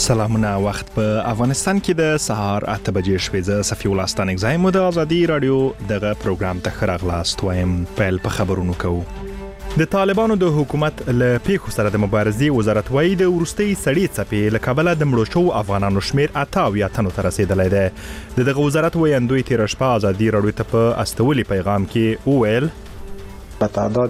سلامونه. وخت په افغانستان کې د سهار 8 بجې شوې. زه صفي الله ستانک زایم د ازادي رادیو دغه پروګرام ته خراغلاست وایم. پیل په خبرونو کوو. د طالبانو د حکومت له پیښو سره د مبارزې وزارت وایي د ورستۍ سړې څپې له کبله د مړو شوو افغانانو شمیر 88 تنو ته رسیدلی دی. دغه وزارت ویاندوی تیر شپه ازادي رادیو ته په استولي پیغام کې وویل په تعداد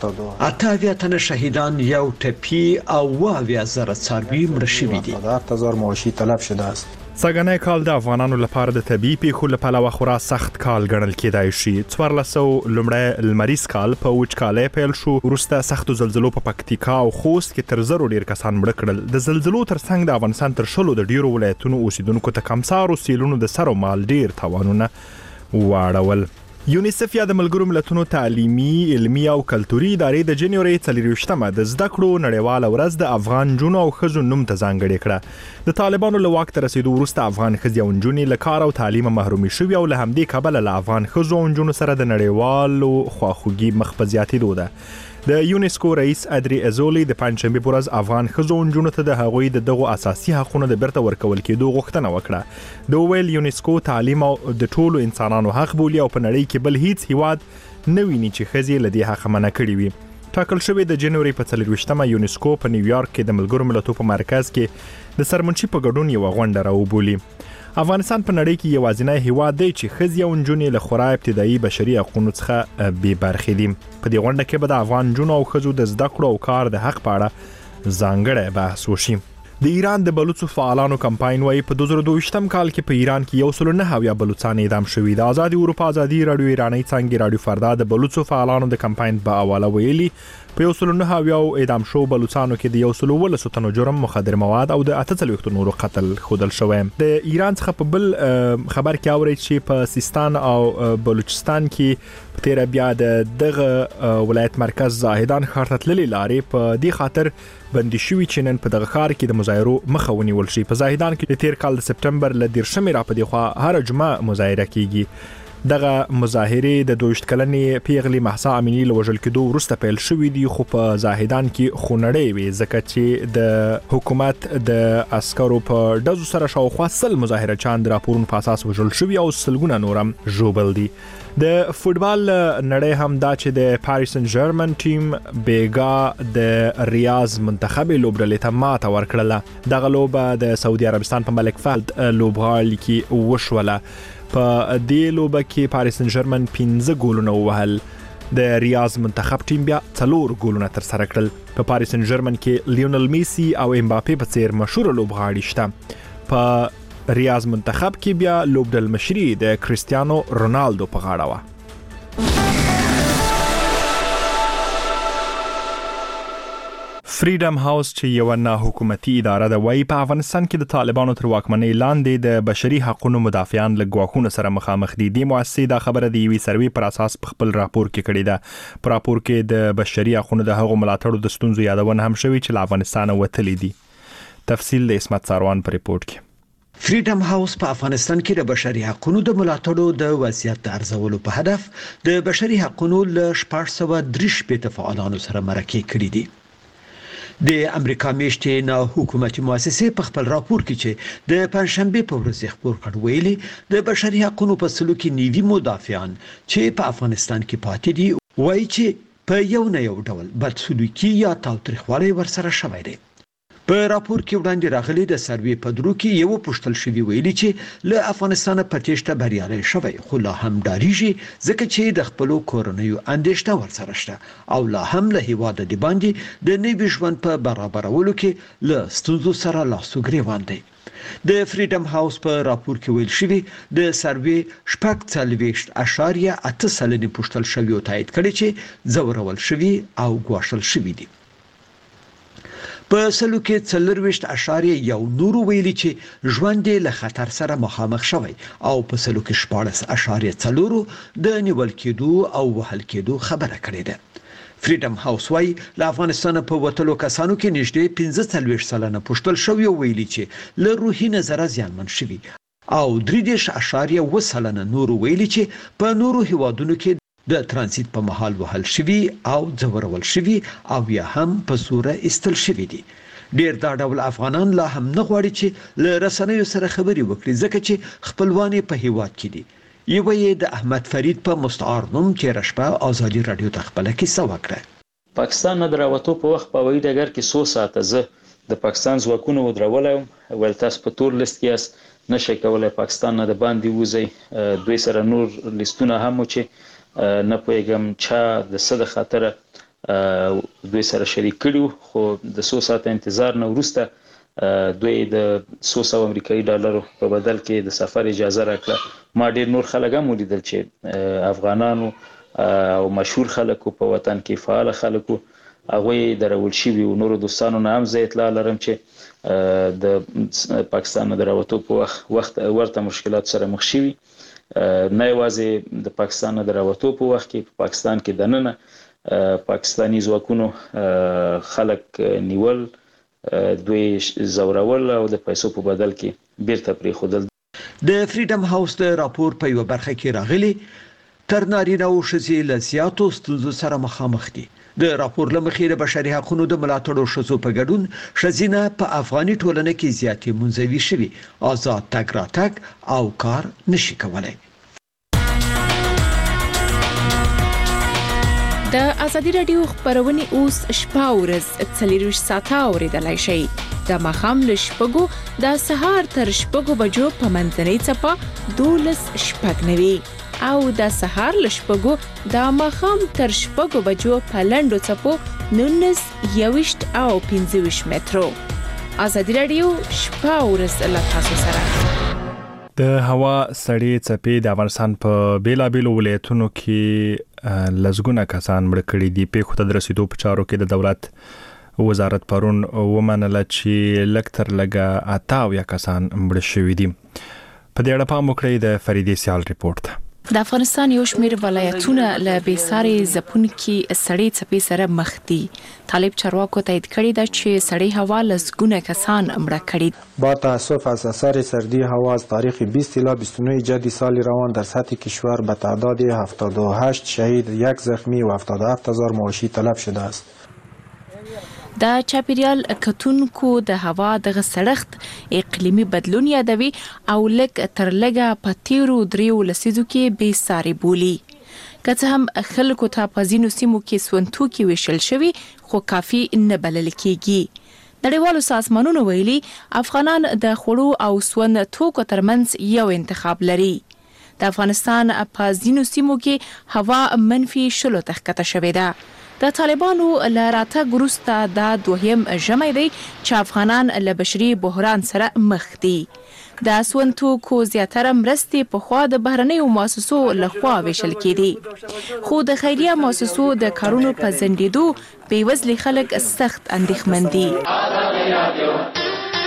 78 تنه شهیدان، یو ټپي او 20,000 څاروي مړه شوي دي. 7000 مواشي تلف شده است. سږنی کال د افغانانو لپاره د طبي پیښو له پلوه خورا سخت کال ګڼل کېدای شي. 1400 لومړی لمریز کال په وچکالۍ پیل شو. وروسته سختو زلزلو په پکتیکا او خوست کې تر 1000 ډیر کسان مړه کړل. د زلزلو ترڅنګ د افغانستان تر 10 د ډیرو ولایتونو اوسیدونکو ته کمسارو سیلونو د سر او مال ډیر تاوانونه واړول. یونیسف یا د ملګرو ملتونو تعلیمي، علمي او کلتوري ادارې د جنوري 24مه د زده کړو نړیواله ورځ د افغان جنونو او ښځو نوم ته ځانګړې کړه. د طالبانو له واک ته رسیدو وروسته افغان ښځې او نجونې له کار او تعلیم محرومې شوي او له همدې کبله له افغان ښځو او نجونو سره د نړیوالو خواخوږي مخ په زیاتېدو ده. د یونیسکو رئیس ادري ازولي د پنځشنبه په ورځ افغان ښځو او نجونو ته د هغوی د دغو اساسي حقوقو د بیرته ورکول کېدو غوښتنه وکړه. د ویل یونیسکو تعلیم او د ټولو انسانانو حق بولي او په نړۍ کې بل هیڅ هیواد نه ویني چې ښځې له دې حق منع کړي وي. ټاکل شوی د جنوري په 24مه یونیسکو په نیویارک کې د ملګرو ملتونو په مرکز کې د سرمنشي په ګډون یو غونډه راوبولي. افغانستان په نړۍ کې یوازینی هیواد دی چې ښځې او نجونې له خورا ابتدایي بشري حقوقو څخه بې برخې دي. په دې غونډه کې به د افغان نجونو او ښځو د زده کړو او کار د حق په اړه ځانګړی بحث وشي. د ایران د بلوڅو فعالانو کمپاین وايي په 2022م کال کې په ایران کې 109 بلوڅان اعدام شوي. د آزادي اروپا ازادي رادیو ایرانی څنګه رادیو فردا د بلوڅو فعالانو د کمپاین په حواله ویلي په 109 اعدام شو بلوڅانو کې د 113 تنو جرم، مخدر مواد او د 48 نورو قتل خودل شوی. د ایران څخه په بل خبر کې اوري چې په سیستان او بلوچستان کې په تیر بیا دغه ولایت مرکز زاهدان ښار ته تللې لارې په دې خاطر بندي شوی چې نن په دغه ښار کې د مظاهرو مخه ونیول شي. په زاهدان کې د تیر کال د سپټمبر ل 10 را په دی خو هر جمعه مظاهره کیږي. دغه مظاهره د 22 کلنې پیغلې مهسا امینی له وژل کېدو وروسته پیل شوې دي، خو په زاهدان کې خونړۍ وي ځکه چې د حکومت د عسکرو په ډزو سره شاوخوا 100 مظاهره چاند راپورونو په اساس وژل شوي او سلګونه نورم ژوبل دي. د فوتبال نړۍ هم دا چې د پاریس سن ژرمن ټیم بیګا د ریاض منتخب لوبډلې ته ماته ورکړله. دغه لوبه د سعودي عربستان په ملک فهد لوبغالي کې وشوله. په دې لوبه کې پاریس سن ژرمن 15 ګولونه ووهل. د ریاض منتخب ټیم بیا 4 ګولونه تر سره کړل. په پاریس سن ژرمن کې لیونل میسی او امباپي په څیر مشهور لوبغاړي شته. په ریاض منتخب کې بیا لوبډل مشري د کریستیانو رونالدو په غاړه وه. فریډم هاوس چې یو نه حکومتي اداره ده وايي په افغانستان کې د طالبانو تر واکمنۍ لاندې د بشري حقوقو مدافعان له ګواښونو سره مخامخ دي. د مؤسسې دا خبره د یوې سروې پر اساس په خپل راپور کې کړې ده. په راپور کې د بشري حقوقو د هغو ملاتړو د ستونزو یادونه هم شوې چې له افغانستان وتلي دي. تفصیل د اسمت ساروان په ریپورت کې. فریډم هاوس په افغانستان کې د بشري حقوقو د ملاتړو د وضعیت د ارزولو په هدف د بشري حقوقو له 433 فعالانو سره مرکه کړې دي. د امریکا میشتې نه حکومتي مؤسسې په خپل راپور کې چې د پنځشنبه په ورځ خبر کړ ویلي د بشري حقوقو په سلو کې نیوي مدافعان چې په افغانستان کې پاتې دي وایي چې په یو نه یو ډول بدسلوکي یا تاوتریخوالی ورسره شوی دی. په راپور کې وړاندې راغلي د سروې په درو کې یو پوښتل شوی ویلي چې له افغانستان په تېښته بریالي شوی، خو لا هم ډاریږي ځکه چې د خپل کورنیو اندېښنه ورسره شته او لا هم له هیواد د باندې د نوي ژوند په برابرولو کې له ستونزو سره لاس او ګریوان دی. د فریډم هاوس په راپور کې ویل شوی د سروې 4.8 سلنې پوښتل شوی او تایید کړي چې ځورول شوی او ګواښل شوی دي. په سلو کې 4.1 نورو ویلي چې ژوند له خطر سره مخامخ شوی او په سلو کې 14.4 د نیول کېدو او وهل کېدو خبره کړې ده. فریډم هاوس وايي له افغانستان په وتلو کسانو کې نږدې 45 سلنه پوښتل شوی او ویلي چې له روحي نظر زیانمن شوی او 3.8 سلنه نورو ویلي چې په نورو هیوادونو کې د ترانزیت په محل وهل شوی او ځورول شوی او یا هم په زور استل شوی دي. ډیر دا ډول افغانان لا هم نه غواړي چې له رسنیو سره خبري وکړي ځکه چې خپلوان په هیواد کې دي یوه د احمد فرید په مستعار نوم چې رشبه ازادي رادیو ته خپل کیسه وکړه پاکستان نه دراوتو په وخت په وای دګر کې 100 ساعته زه د پاکستان ځواکونو ودرولم ول تاسو په تور لیست کې نشي کولای پاکستان نه د باندې وځي دوی سره نور لیستونه هم چې نه پوهیږم چې د صد خاطر دوی سره شریک کړي خو د 100 ساعت انتظار نه ورسته دوی د 100 امریکایي ډالرو په بدل کې د سفر اجازه راکړه ما ډیر نور خلک هم ولیدل چې افغانانو او مشهور خلکو په وطن کې فعال خلکو هغه درول شي او نور دوستانو نه هم زه اطلاع لرم چې د پاکستان د راوتو په وخت ورته مشکلات سره مخ شي نه یوازې د پاکستان د راوتو په وخت کې په پاکستان کې دننه پاکستانی ځواکونو خلک نیول دوی زورول او د پیسو په بدل کې بیرته پرې خودل د فریډم هاوس د راپور په یو برخه کې راغلي تر نارینه او ښځې له زیاتو ستونزو سره مخامخ دي د راپور لمخې د بشري حقوقو د ملاتړو ښځو په ګډون ښځینه په افغاني ټولنه کې زیاتې منځوي شوي آزاد تګ راتګ او کار نشي کولای د ازادي رادیو خبرونه اوس شپه ورځ 24 ساعته اوریدلای شئ د مخام له شپږو د سهار تر شپږو بجو په منځنۍ څپه 12 شپږ او د سهار له شپږو د مخام تر شپږو بجو په لنډو څپو 19 21 او 25 مترو ازادي رادیو شپه ورځ له تاسو سره د هوا سړې څپې د افغانستان په بیلابیلو ولایتونو کې لزګونه کسان مړ کړي دي په خود رسیدو په چارو کې د دولت وزارت پرون ومنله چې لکتر لګه 88 کسان مړ شوي دي په دې اړه پام وکړئ د فریدې سیال ریپورت د افغانستان یو شمېر ولایتونه له بېساري ځپونکي سړې څپې سره مخ دي. طالب چارواکو تایید کړی ده چې سړې هوا لسګونه کسان مړه کړي. با تأسف از اثر سردی هوا از تاریخ 20 الی 29 جدی سال روان در سطح کشور به تعداد 78 شهید، 1 زخمی و 77000 مواشی تلف شده است. د چاپیریال کتونکو د هوا د سړښت اقلیمي بدلون یادوي او لک تر لګه په تیرو دریو لسیزو کې بې ساري بولی. که څه هم خلکو ته په ځینو سیمو کې سونتوکي ویشل شوي خو کافي نه بلل کېږي. نړیوالو سازمانونو ویلي افغانان د خوړو او سون توکو ترمنځ یو انتخاب لري. د افغانستان په ځینو سیمو کې هوا منفي 10 ته ښکته شوې ده. د طالبانو له راتګ وروسته دا دوهم ژمی دی چې افغانان له بشري بحران سره مخ دي. د سون توکو زیاتره مرستې پخوا د بهرنیو مؤسسو لخوا ویشل کېدي خو د خیریه مؤسسو د کارونو په ځنډېدو بېوزلي خلک سخت اندېښمن دي.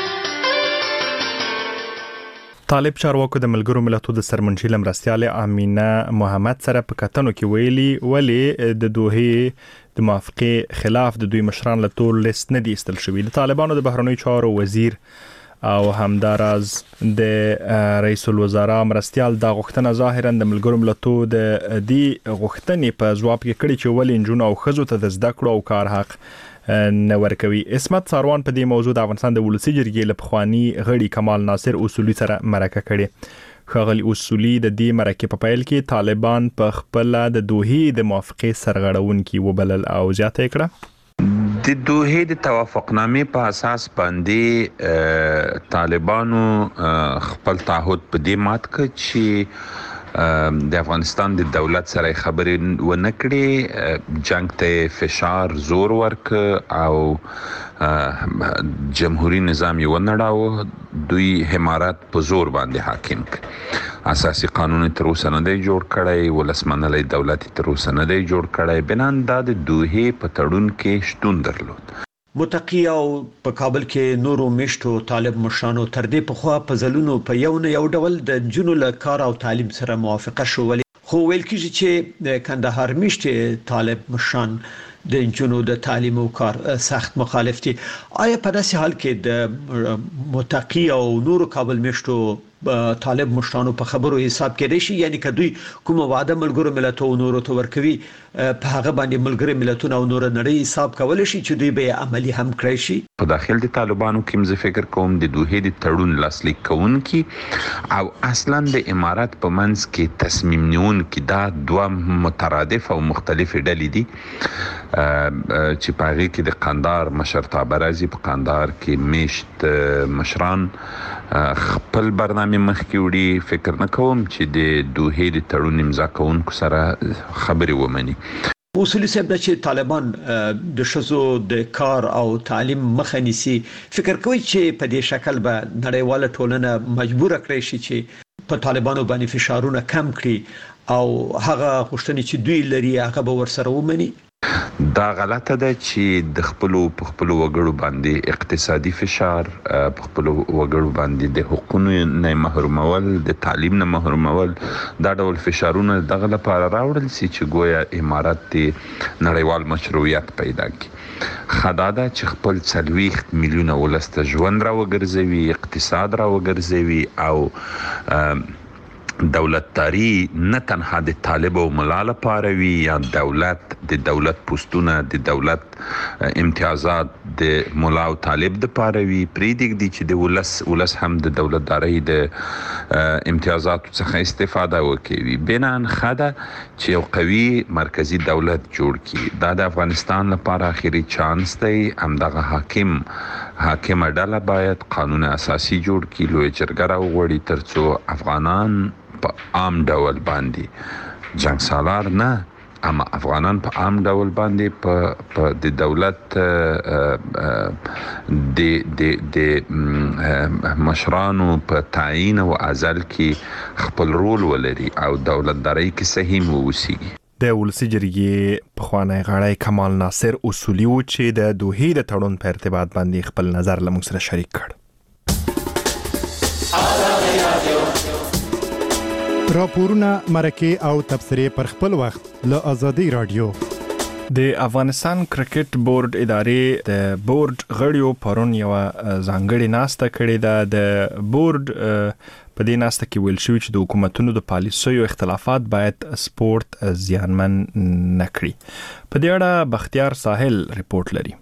طالب چارواکو د ملګرو ملتونو د سرمنشي مرستیاله امینه محمد سره په کتنو کې ویلي ولی د دوه د موافقه خلاف د دوی مشران له تور لیست نه دي استل شوی. د طالبانو د بهرنیو چارو وزیر او همداراز د رئیس الوزرا مرستیال د غوښتنه ظاهرا د ملګرو ملتونو د دې غوښتنې په ځواب کې کړي چې ولې نجونو او ښځو ته د زده کړو او کار حق نه ورکوي. اسمت ساروان په دې موضوع د افغانستان د ولسی جرګې له پخوانی غړي کمال ناصر اصولي سره مرکه کړي. خغلی اصولي د دې مرکه په پیل کې طالبان په خپل د دوه د موافقه سرغړونکي وبلل او زیاته کړه. د دوه د توافقنامې په اساس باندې طالبانو خپل تعهد په دې مات کړ چې د افغانستان د دولت سره خبرې ونه کړي، جنگ ته فشار زور ورک او جمهوریت نظام یې ونړاوه، دوی حمارت په زور باندې حاکم کړ. اساسي قانون تر اوسه نه دی جوړ کړی، ولسمنلي دولت تر اوسه نه دی جوړ کړی. بنان د دوه په تړون کې شتون درلود. متقی او په کابل کې نورو میشتو طالب مشرانو تر دې پخوا په ځلونو په یو ډول د جنو له کار او تعلیم سره موافقه شولې، خو ویل کېږي چې د کندهار میشتې طالب مشران د جنو د تعلیم او کار سخت مخالف دي. آیا په داسې حال کې د متقی او نورو کابل میشتو طالب مشرانو په خبرو حساب کېدای شي، یعنی که دوی کوم وعده ملګرو ملتونو نورو ته ورکوي په هغه باندې ملګري ملتونه او نور نړۍ حساب کول شي چې دوی به عملی هم کړی شي. په داخل د طالبانو کې مزه فکر کوم د دوه د تړون لاسلیک کوونکی او اصلا د امارات په منځ کې تصمیم نیونکي دا دوه مترادف او مختلف ډلې دي چې په هغه کې د قندهار مشرتابه راځي. په قندهار کې میشت مشران خپل برنامه مخکې وړي. فکر نه کوم چې د دوه د تړون امضا کوونکو سره خبرې ومني. اصولي صاحب چې طالبان د شذو د کار او تعلیم مخه نیسي، فکر کوي چې په دې شکل به نړیواله ټولنه مجبور کړي شي چې په طالبانو باندې فشارونه کم کړي او هغه غوښتنې چې دوی لري هغه به ورسره ومني. دا غلطه ده چې د خپل وګړو باندې اقتصادي فشار، په خپل وګړو باندې د حقوقو نه محرومول، د تعلیم نه محرومول، دا ډول فشارونه دغه لپاره راوړل سي چې گویا امارات د نړیوال مشروعیت پیدا کړي. خداده چې خپل 40 میلیونه ولسته ژوند را وګرځوي، اقتصاد را وګرځوي او دولتداری نه تنها د طالب او ملا لپاره وي، یا د دولت پوستونه، د دولت امتیازات د ملا او طالب د لپاره وي. پریدګ دي چې د ولس هم د دولتداري د امتیازات څخه استفاده وکړي. بنان خدا چې یو قوي مرکزی دولت جوړ کړي. دا د افغانستان لپاره اخیری چانس دی. همدغه حاکم ډله باید قانون اساسي جوړ کړي، لوی جرګه راوغوړي ترڅو افغانان په عام ډول باندې جنگ سالار نه، اما افغانان په عام ډول باندې په د دولت د مشرانو په تعیین او ازل کې خپل رول ولري او دولتداري کې صحیح ووسیږي. د ولسی جرګې پخوانی غړی کمال ناصر اصولي و چې د دوه د تړون په ارتباط باندې خپل نظر له موږ سره شریک کړ. راپورونه، مرکې او تبصرې پر خپل وخت له آزادۍ رادیو. د افغانستان کرکټ بورډ ادارې د بورډ غړیو پرون یو ځانګړی ناسته کړې ده. د بورډ په دې ناسته کې ویل شوی چې د حکومتونو د پالیسیو اختلافات باید سپورت زیانمن نه کړي. په دې اړه بختیار ساحل ریپورت لري.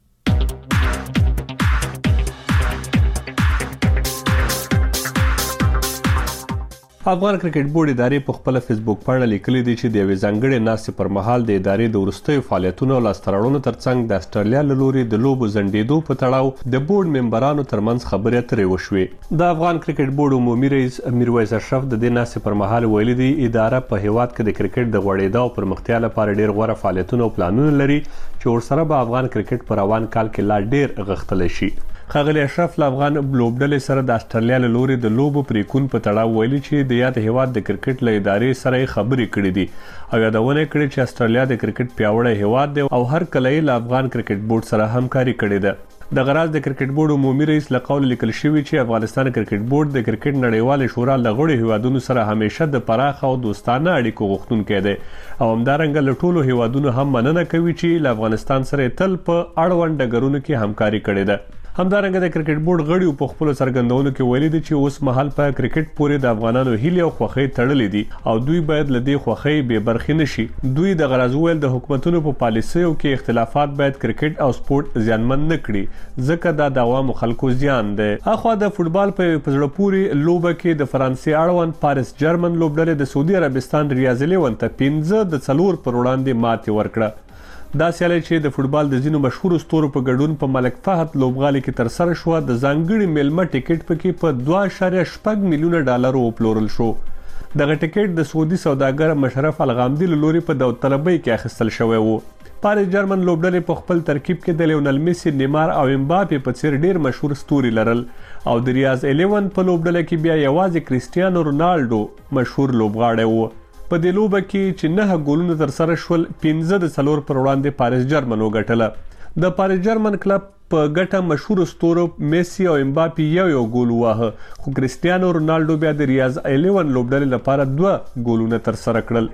افغان کرکټ بورډ ادارې په خپل فیسبوک باندې لیکلي دي چې د یوې ځانګړې ناستې پر مهال د ادارې د وروستیو فعالیتونو او لاسته راوړنو ترڅنګ د استرالیا له لوري د لوبو ځنډېدو په تړاو د بورډ ممبرانو ترمنځ خبرې اترې وشوې. د افغان کرکټ بورډ عمومي رئیس میرویس اشرف د دې ناستې پر مهال ویلي دي اداره په هیواد کې د کرکټ د غوړېدا او پرمختیا لپاره ډېر غوره فعالیتونه او پلانونه لري چې ورسره به افغان کرکټ په روان کال کې لا ډېر غښتلی شي. ښاغلي اشرف له افغان لوبډلې سره د استرالیا له لوري د لوبو پریکون په تړاو ویلي چې د یاد هیواد د کرکټ له ادارې سره خبرې کړې دي او یادونه کړې چې استرالیا د کرکټ پیاوړی هیواد دی او هر کله یې له افغان کرکټ بورډ سره همکاري کړې ده. د غراز د کرکټ بورډ عمومي رئیس له قول لیکل شوی چې افغانستان کرکټ بورډ د کرکټ نړیوال شورا له غړو هیوادونو سره همیشه د پراخ او دوستانه اړیکو غوښتونکی دی او همدارنګه له ټولو هیوادونو هم مننه کوي چې له افغانستان سره تل په اړوند ډګرونو کې همکاري کړې ده. همدارنګه د کرکټ بورډ غړیو په خپل څرګندونو کې ویلي دي چې اوس مهال په کرکټ پورې د افغانانو هیلې او خوښۍ تړلې دي او دوی باید له دې خوښۍ بې برخې نشي. دوی د غرض ویل د حکومتونو په پالیسیو کې اختلافات باید کرکټ او سپورت زیانمن نه کړي ځکه دا د عوامو خلکو زیان دی. اخوا د فوتبال په زړه پورې لوبه کې د فرانسې اړوند پاریس جرمن لوبډلې د سعودي عربستان ریاض 11 ته 5-4 پر وړاندې ماتې ورکړه. دا سیالي چې د فوتبال د ځینو مشهور ستورو په ګډون په ملک فهد لوبغالي کې تر سره شو، د ځانګړي میلمه ټیکټ پکې په 2.6 میلیونه ډالر وپلورل شو. دغه ټیکټ د سعودي سوداګر مشرف الغامدي له لوري په داوطلبۍ کې اخیستل شوی و. پاریس جرمن لوبډلې په خپل ترکیب کې د لیونل میسی، نیمار او امباپې په څیر ډیر مشهور ستوري لرل او د ریاض 11 په لوبډله کې بیا یوازې کریسټیانو رونالډو مشهور لوبغاړی و. په دې لوبه کې چې 9 ګولونه تر سره شول، 5-4 پر وړاندې پاریس جرمن وګټله. د پاریس جرمن کلب په ګټه مشهور ستورو میسی او امباپې یو ګول واهه، خو کریسټیانو رونالډو بیا د ریاض 11 لوبډلې لپاره 2 ګولونه تر سره کړل.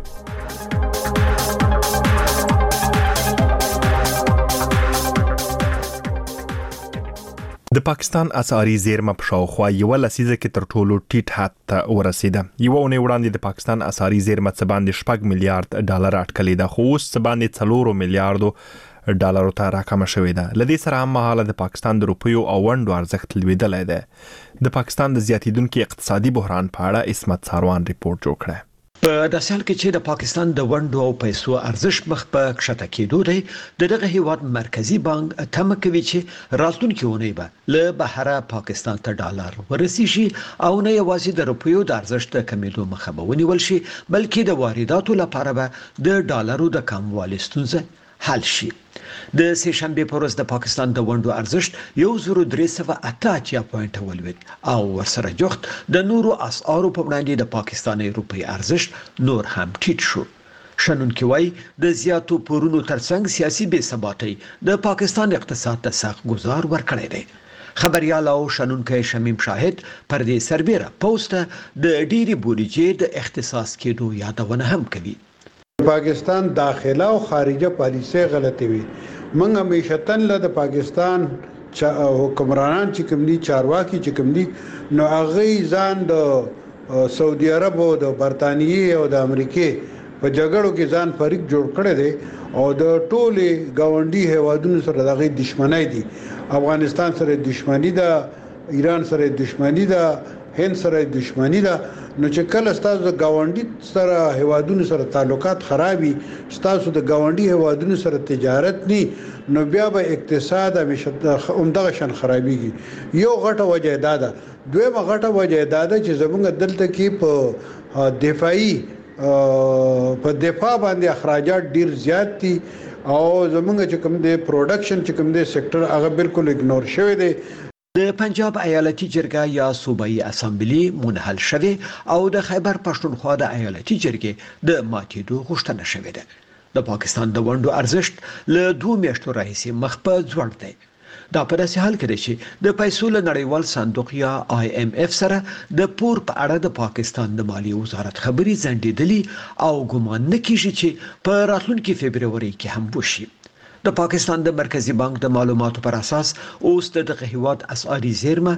د پاکستان اسعاري زیرمه په شاوخوا یو لسیزه کې تر ټولو ټیټ حد ته ورسیده. یو اونۍ وړاندې د پاکستان اسعاري زیرمه څه باندې 6 میلیارډ ډالر اټکلې ده، خو اوس څه باندې 4 میلیارډ ډالرو ته راکمه شوې ده. لدې سره هم مهاله د پاکستان د روپیو او ونډو ارزښت لوېدلی دی. د پاکستان د زیاتیدونکي اقتصادي بحران په اړه اسمت ساروان ریپورت جوړ کړی. په داسې حال کې چې د پاکستان د ونډو او پیسو ارزښت مخ په کښته کېدو دی، دغه هیواد مرکزی بانک تمه کوي چې راتلونکي اونۍ به له بهره پاکستان ته ډالر ورسیږي او نه یوازې د روپیو د ارزښت د کمیدو مخه به ونیول شي، بلکې د وارداتو لپاره به د ډالرو د کموالي ستونزه حل شي. د سه شنبه په ورځ د پاکستان د ونډو ارزښت 1388 پوینټ ولوید او ورسره جوخت د نورو اسعارو په وړاندې د پاکستاني روپی ارزښت نور هم ټیټ شو. شنونکي وایي د زیاتو پورونو ترڅنګ سیاسي بې ثباتۍ د پاکستان اقتصاد ته سخت گزار ورکړی دی. خبريال او شنونکي شمیم شاهد پر دې سربېره پوسټ د ډيري بودیجې د اختصاص کېدو یادونه هم کوي. پاکستان داخله او خارجه پالیسي غلطي وي. موږ همیشه تن له د پاکستان حکمرانان چې کوم دي، چارواکي چې کوم دي، نو هغه ځان د سعودي عرب او د برتانیې او د امریکای په جګړو کې ځان فریق جوړ کړی دی او د ټولې گاونډي هیوادونو سره دغه دښمنۍ دي. افغانستان سره دښمنی ده، ایران سره دښمنی ده، هند سره دښمنی ده. نو چې کله ستاسو د گاونډي سره هیوادونو سره تعلقات خرابي، ستاسو د گاونډي هیوادونو سره تجارت ني، نو بیا به اقتصاد همیشه همدغه شان خرابيږي. یو غټه وجه دا ده. دویمه غټه وجه دا ده چې زمونږ دلته کې په دفاعي په دفاع باندې اخراجات ډیر زیات دي او زمونږ چې کوم دی پروډکشن چې کوم دی سېکټر هغه بالکل اګنور شوی دی. د پنجاب ایالتي جرګه یا صوبایي اسامبلي منحل شوه او د خیبر پښتونخوا د ایالتي جرګې د ماتېدو غوښتنه شوې ده. د پاکستان د ونډو ارزښت له 2 میاشتو راهیسې مخ په ځوړ دی. دا په داسې حال کې دی چې د پیسو له نړیوال صندوق یا IMF سره د پور په اړه د پاکستان د مالی وزارت خبري ځنډېدلې او ګومان نه کیږي چې په راتلونکي فبرवरी کې هم وشي. د پاکستان د مرکزی بانک د معلوماتو پر اساس اوس دغه هیواد اسعاري زیرمه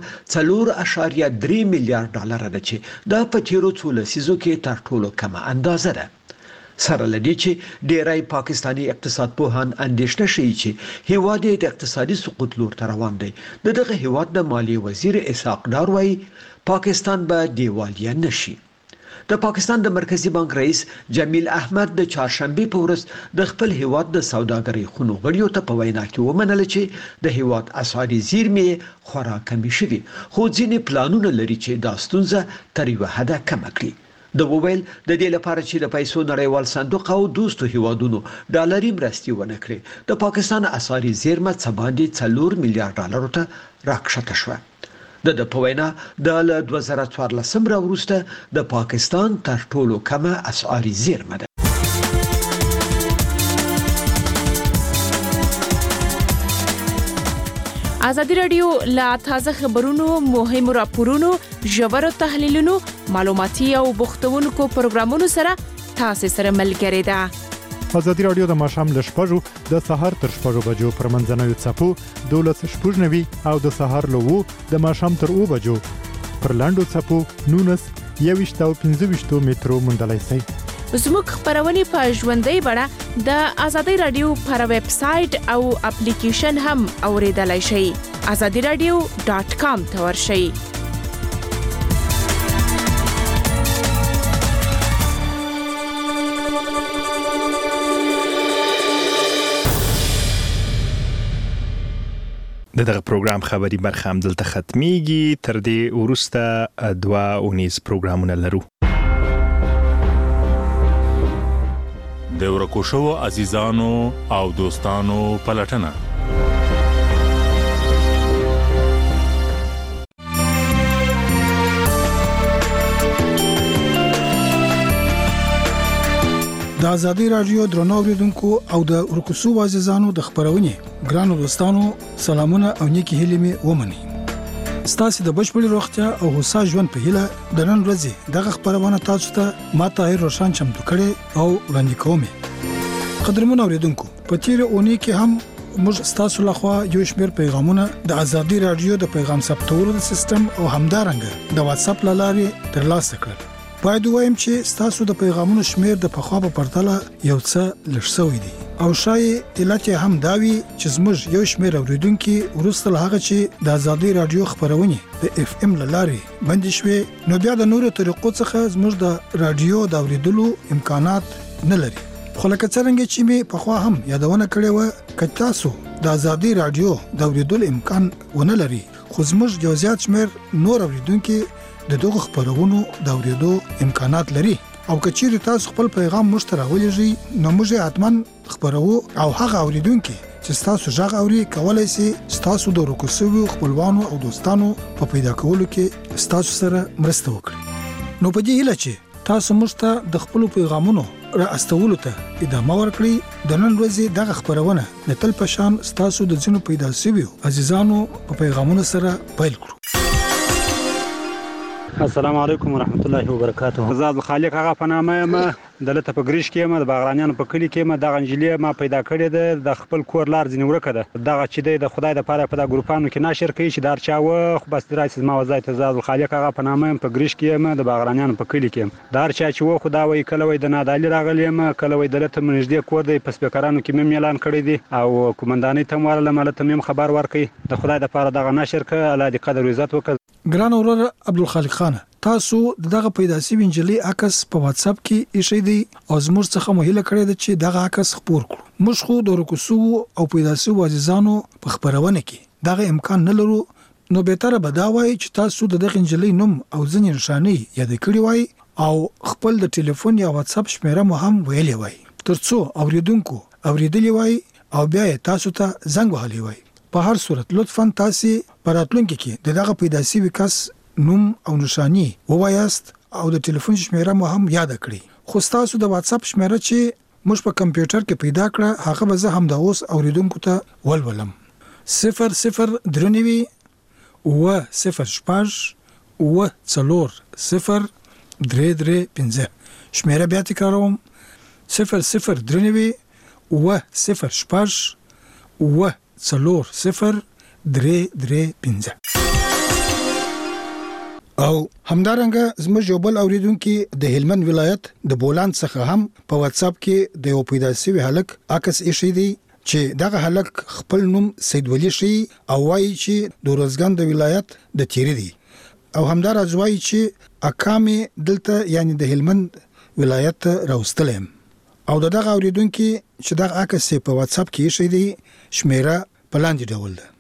4.3 میلیارډ ډالر ده چې د پټیرو څو لسیزو کې تر ټولو کمه اندازه ده. سره لدی چې ډیری پاکستانی اقتصاد پوهان اندېښنه شي چې هیواد د اقتصادي سقوط لور ته روان دی. دغه هیواد د مالی وزیر اسحاق ډار وایي پاکستان به دیوالیا نشي. د پاکستان د مرکزی بانک رئیس جمیل احمد د چهارشنبه په ورځ د خپل هیواد د سوداګرۍ خونو غړیو ته په وینا کې ومنل چې د هیواد اسعاري زیرمې خورا کمی شوي، خو ځینې پلانونه لري چې دا ستونزه تر یوه حده کمه کړي. د وویل د دې لپاره چې د پیسو نړیوال صندوق او دوستو هیوادونو ډالري مرستې ونه کړي، د پاکستان اسعاري زیرمه څه باندې 4 میلیارډ ډالرو ته راکښته شوه. د په وینا د 2014 را وروسته د پاکستان تر ټولو کمه اسعاري زیرمه ده. ازادي رادیو لا تازه خبرونو، مهمو راپورونو، ژورو تحلیلونو، معلوماتي او بوختونکو پروګرامونو سره تاسو سره ملګری ده. ازادي رادیو د ماښام له 6 د سهار تر 6 بجو پر منځنوي څپو 12:09 او د سهار له 2 د ماښام تر 2 بجو پر لاندو څپو 19 او 15 مترو مندلای سي. زموږ خبرونه په ژوندۍ بڼه د ازادي رادیو پر ویب سټ او اپلیکیشن هم اوریدلای شئ. azadiradio.com ته ورشئ. دغه پروګرام خبري برخه هم دلته ختميږي. تر دې وروسته 2 اونیز پروګرامونه لرو. د ورکو شو عزیزانو او دوستانو پلټنه. د ازادي رادیو درنو اوریدونکو او د ورکو شو عزیزانو د خبرونه ګرانو دوستانو سلامونه او نیکی هیلې می ومني. ستاسو د بشپړي روغتیا او هوسا ژوند په هیله د نن ورځې دغه خبرونه تاسو ته ما ته روشن چمتو کړي او وړاندې کوم. قدرمن اوریدونکو په تیر اونۍ کې هم موږ ستاسو لخوا یو شمېر پیغامونه د ازادي رادیو د پیغام ثبتولو سیستم او همدارنګه د واتس اپ لارې ترلاسه کړل. باید وایم چې ستاسو د پیغامونو شمېر د پخوا په پرتله یو څه لږ شوی دی او شاید علت هم داوي چې زموږ یو شمېر اوریدونکو ورسره هغه چې د ازادي رادیو خبرونه د اف ام لارې باندې شوي نو بیا د نورو طریقو څخه زموږ د رادیو د اوریدلو امکانات نه لري. خو لکه څنګه چې می په خوا هم یادونه کړې و چې تاسو د ازادي رادیو د اوریدلو امکان ونه لري خو زموږ یو زیات شمېر نور اوریدونکو د دغه خبرونو د اوریدو امکانات لري او کچېر تاسو خپل پیغام مشترک ولېږئ نو موږ اتمن خبرو او هغه اوریدونکو چې تاسو ژغ اوري کولای شي تاسو د ورکوسو خپلوانو او دوستانو په پیدا کولو کې تاسو سره مرسته وکړي. نو په دې هیله چې تاسو مشته د خپل پیغامونو را استولو ته ادامه ورکړي د نن ورځې دغه خبرونه د تل پشان تاسو د ځینو پیدا شویو عزیزانو په پیغامونو سره پیل کړو. السلام علیکم ورحمت الله وبرکاته. زاد خالق هغه په نامه ما دلته په ګریش کې ما د باغرانیانو په کلی کې ما د انجلیه ما پیدا کړې ده د خپل کور لار ځنی ورکه ده دغه چې د خدای د پاره په د ګروپانو کې ناشر کوي چې دار چا و خو بس درایس ما وزایت زاد خالق هغه په نامه په ګریش کې ما د باغرانیانو په کلی کې دار چا چې و خدا وای کله وای د نادالي راغلی ما کله وای دلته منځدې کور دی په سپیکرانو کې مې اعلان کړی دی او کومنداني ته مواله ملته مې خبر ورکړي د خدای د پاره دغه ناشر ک الله دې قدر عزت وکړي. ګران اورور عبدالخالق خان تاسو دغه پیدا شوی انجلي عکس په واتس اپ کې ایښی دی او زموږ څخه مهله کړی دی چې دغه عکس خپور کړو. موږ خو د ورکوسو او پیدا شوی عزیزانو په خبرونه کې دغه امکان نه لرو نو به تر بداوي چې تاسو دغه انجلي نوم او ځینې نشانه یاد کړی وای او خپل د ټلیفون یا واتس اپ شمیره مو هم ویلې وای ترڅو اوریدونکو اوریدلی وای او بیا تاسو ته زنګ وهلی وای. په هر صورت لطفاً تاسو پراتلونکو کې دغه پیدا شوی کس نوم او نشانی ووایاست او د ټلیفون شمیره مو هم یاد کړئ. خو تاسو د واتس اپ شمیره چې موږ په کمپیوټر کې پیدا کړه هغه به زه هم د اوس اوریدونکو ته ولولم. 00 و 05 و 40 0335 شمیره بیا تکراروم 00 و 05 و 40 0335 او همدارنګه زموږ یو بل اوریدونکو د هلمند ولایت د بولان څخه هم په واتس اپ کې د یو پیدا شوی هلک عکس ایښی دی چې دغه هلک خپل نوم سید ولی شي او وایي چې د روزګان د ولایت د تیری دی او همدار ازوایي چې اقامه دلته یعنی د هلمند ولایت راوستلم او دغه اوریدونکو چې دغه عکس په واتس اپ کې ایښی دی شمیره په لاندې ډول ده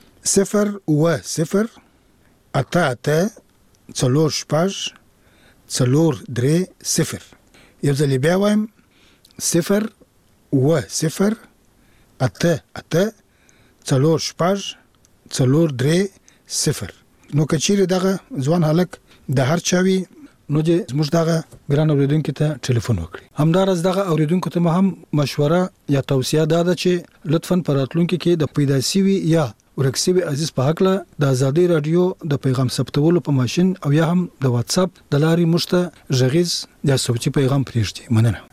0 اته 4 3 یو ځل بیا وایم 0 اته 4 3 نو کچیر دغه ځوان هلک د هر چاوي نو چې زموږ دغه ګران اوریدونکو ته ټلیفون وکړي. همدارس دغه اوریدونکو ته هم مشوره یا توصیه ده چې لطفاً پراتلونکو کې د پیدا شوی یا ورکسوي عزیز په حق له د ازادي رادیو د پیغام ثبتولو په ماشين او یا هم د واتس اپ د لارې مشته ژغیز د صوتي پیغام پریږدي. مننه.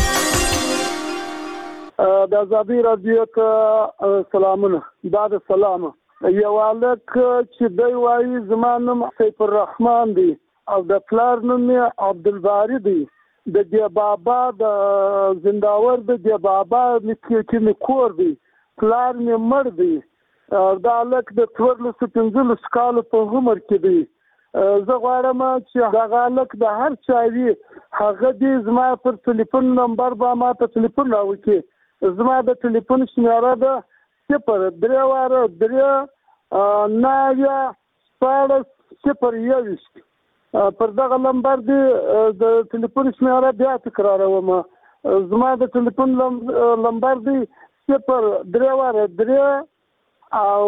د ازادي رادیو ته سلامونه. دا د سلام یو الک چې دی وایي زمانم سیف الرحمن دی او د پلار نوم عبدالباری دی د دی بابا د زنداور د دی بابا چې می کور دی پلار می مړ دی دا الک د 15 کال په عمر کې دی. زه غواړم چې دا الک د هر چاوي هغه دې زما پر ټلیفون نمبر با ما ته ټلیفون راوړي زما د ټلیفون شمیره ده 0 3 پر دغه نمبر دی د ټلیفون شمیره بیا تکراروم زما د ټلیفون نمبر دی 0 او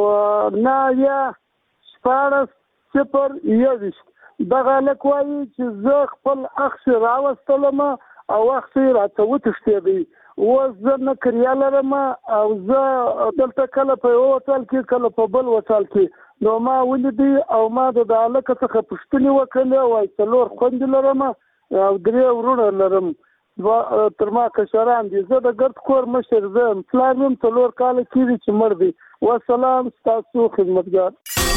9 دغه لک وایي چې زه خپل اخ راوستلم او اخ راته وتښتېدی زه نه کریا لرم او زه دلته کله په یو وټال کې کله په بل وټال کې نو ما ولیدي او ما د هلک څخه پوښتنې وکړې وایي 4 خویندې لرم او 3 ورونه لرم تر ما کشران دي. زه د ګرد کور مشر زم، پلار مې 4 کاله کېږي چې مړ دی. والسلام ستاسو خدمتګار.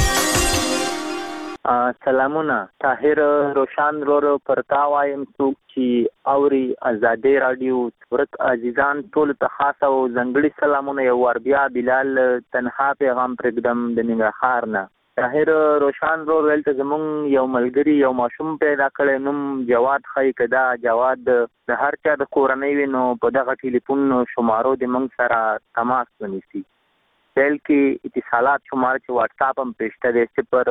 سلامونه. طاهر روشان رورو پر تا وایم څوک چې اوري ازادي رادیو ورک عزیزان ټول ته خاص او ځنګړي سلامونه. یو ور بیا بلال تنها پیغام پرګدم د ننګرهار نه. طاهر روشان رور ول ته زمونږ یو ملګری یو ماشوم پیدا کړی، نوم جواد خی کدا. جواد د هر چا د کورنۍ وینو په دغه ټلیفون شمارو د موږ سره تماس ونیسي. بل کې اتصالات شمار چې واتس اپ هم پېشته دی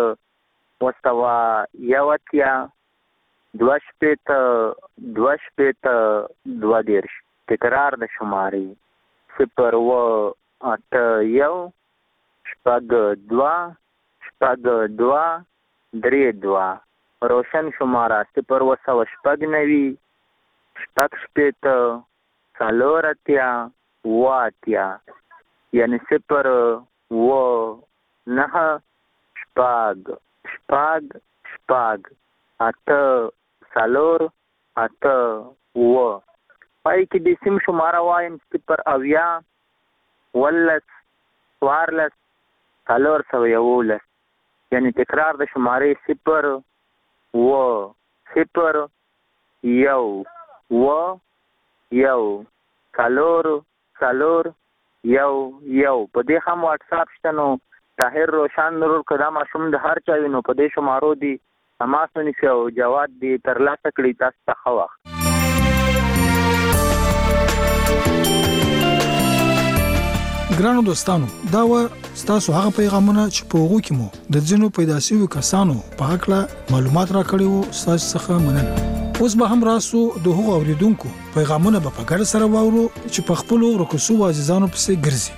0 تکرار د شمارې 0 روشن شماره 0 یعنی 0 پای کې د سیم شماره وایم 0 یعنی تکرار د شمارې 0 په دې هم واتس اپ شته. نو طاهر روشان نور کدا ماشوم د هر چا وینو په دې شمارو دی تماس ونیسي او جواد دی ترلاسه کړي. تاسو ته ښه وخت. ګرانو دوستانو، دا و ستاسو هغه پیغامونه چې په هغو کې مو د ځینو پیدا شویو کسانو په هکله معلومات راکړي وو. ستاسو څخه مننه. اوس به هم راسو د هغو اوریدونکو پیغامونه به په ګډه سره واورو چې په خپلو رکوسو عزیزانو پسې ګرځي.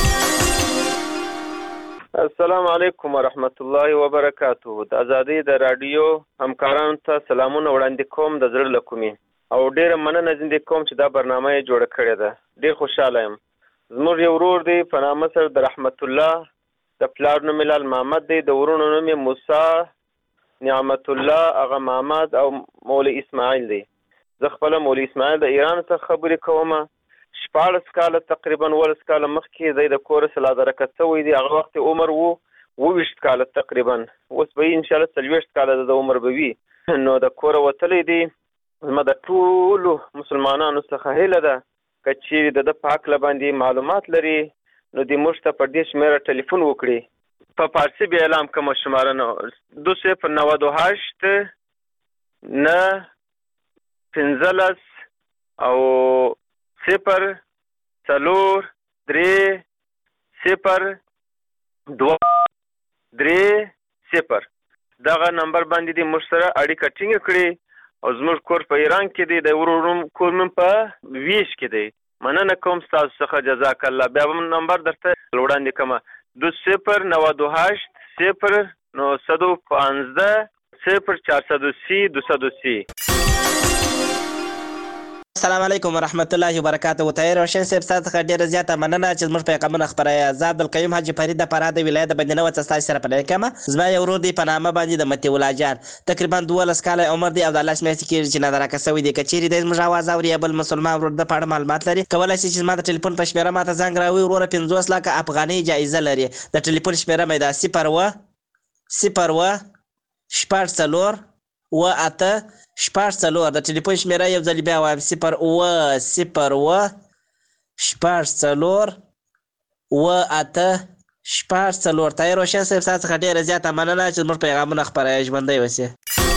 السلام علیکم ورحمت الله وبرکاته. د ازادي د رادیو همکارانو ته سلامونه وړاندې کوم د زړه له کومې او ډېره مننه زنده کوم چې دا برنامه یې جوړه کړې ده. ډېر خوشاله یم. زموږ یو ورور دی په نامه سره د رحمت الله، د پلار نوم لال محمد دی، د ورونو نوم موسی، نعمت الله، اغا محمد او مولوی اسماعیل دی. زه خپل مولوی اسماعیل د ایران څخه خبرې کوم. 14 کاله تقریبا 14 کاله مخکې د کور سره درکه شوی دی. هغه وخت عمر وو 20 کاله تقریبا. اوس به ان شاء الله 30 کاله د عمر به وي. نو د کور وتلې دی. زما د ټول مسلمانانو څخه هیله ده چې د پاک لباندې معلومات لري نو د مشته پر دې شمیره ټلیفون وکړي. په فارسی به اعلان کوم شماره نو 298 نه 15 او 0 4 3 0 2 3 0 دغه نمبر باندې د مشتره اړیکه ټینګ کړي. او زموږ کور په ایران کې دی، د ورونو کور مې په ویش کې دی. مننه کوم تاسو څخه، جزاک الله. بیا هم نمبر درته وړاندې کوم 098 0 915 0430 230. السلام علیکم ورحمت الله وبرکاته. طاهر روشن صاحب ستاسو ډیره زیاته مننه چې زموږ پیغامونه خبرای. آزاد القیوم حاجی فرید د فراه د ولایت بندنه و تاسو سره په لکه زما یو ورور دی په نامه باندې د متي ولا جان، تقریبا 12 کاله عمر دی او د الله سمې کې چې نظر راکسوي دی. کچيري د زموږ आवाज اوري بل مسلمان ورور د پاړه معلومات لري، کولای شي چې ما د ټلیفون په شمیره ماته زنګ راوي. ورور 50 لک افغاني جایزه لري. د ټلیفون شمیره مې دا 0 و اته شپږ څلور. د ټلیفون شمیره یو ځل بیا وایم 0 شپږ څلور و اته شپږ څلور. طاهر روشن صاحب ستاسو څخه ډیره زیاته مننه چې زموږ پیغامونه خپروي. ژوندی اوسئ.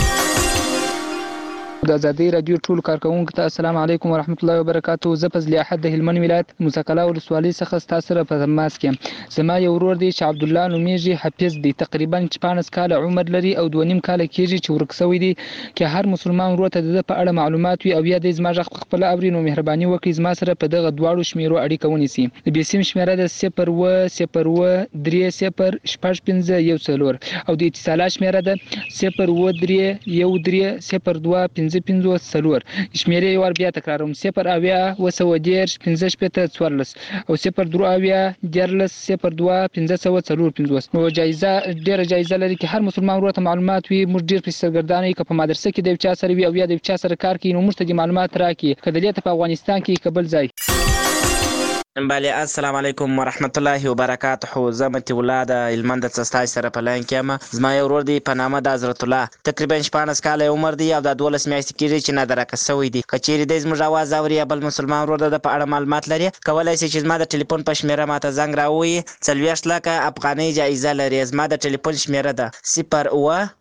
د ازادي رادیو ټول کارکونکو ته السلام علیکم ورحمت الله وبرکاته. زه فضل احد د هلمند ولایت مسکله ولسوالۍ څخه ستاسو سره په تماس کې. زما یو ورور دی چې عبد الله نومیږي، حفیظ دی، تقریبا 14 کاله عمر لري او 2.5 کاله کېږي چې ورک شوی دی. که هر مسلمان ورور ته د په اړه معلومات وي او یا د زما ژغ خپل اوري نو مهرباني وکړئ زما سره په دغه دواړو شمیرو اړیکه ونیسي. د بیسیم شمیره د 0 و 3 0 شپږ 5 1 4 او د اتصالات شمیره د 0 و 3 1 3 0 2 1550 څلور. شمیرې یو وار بیا تکراروم 0 اویا 210 15 شپېته 14 او 0 درو اویا 13 0 2 1540 نو جایزه ډیره جایزه لري چې هر مسلمان ورته معلومات وي. موږ ډیر په سرګردانه یو په مدرسه کې د چا سره وي او یا د چا سره کار کوي نو موږ ته معلومات راکړي کله چې په افغانستان کې قبل ځای. بله السلام علیکم ورحمت الله وبرکاته. زه متي الله د هلمند څخه سره په لاین کې یم. زما یو ورور دی په نامه د حضرت الله تقریبا 14 کاله عمر دی او د 12 میاشتې کېږي چې نادرکه شوی دی. که چیرې د زموږ اواز اوري یا بل مسلمان ورور د په اړه معلومات لري کولای شي چې زما د ټلیفون په شمیره ماته زنګ راووي. 40 لکه افغانۍ جایزه لري. زما د ټلیفون شمیره ده 0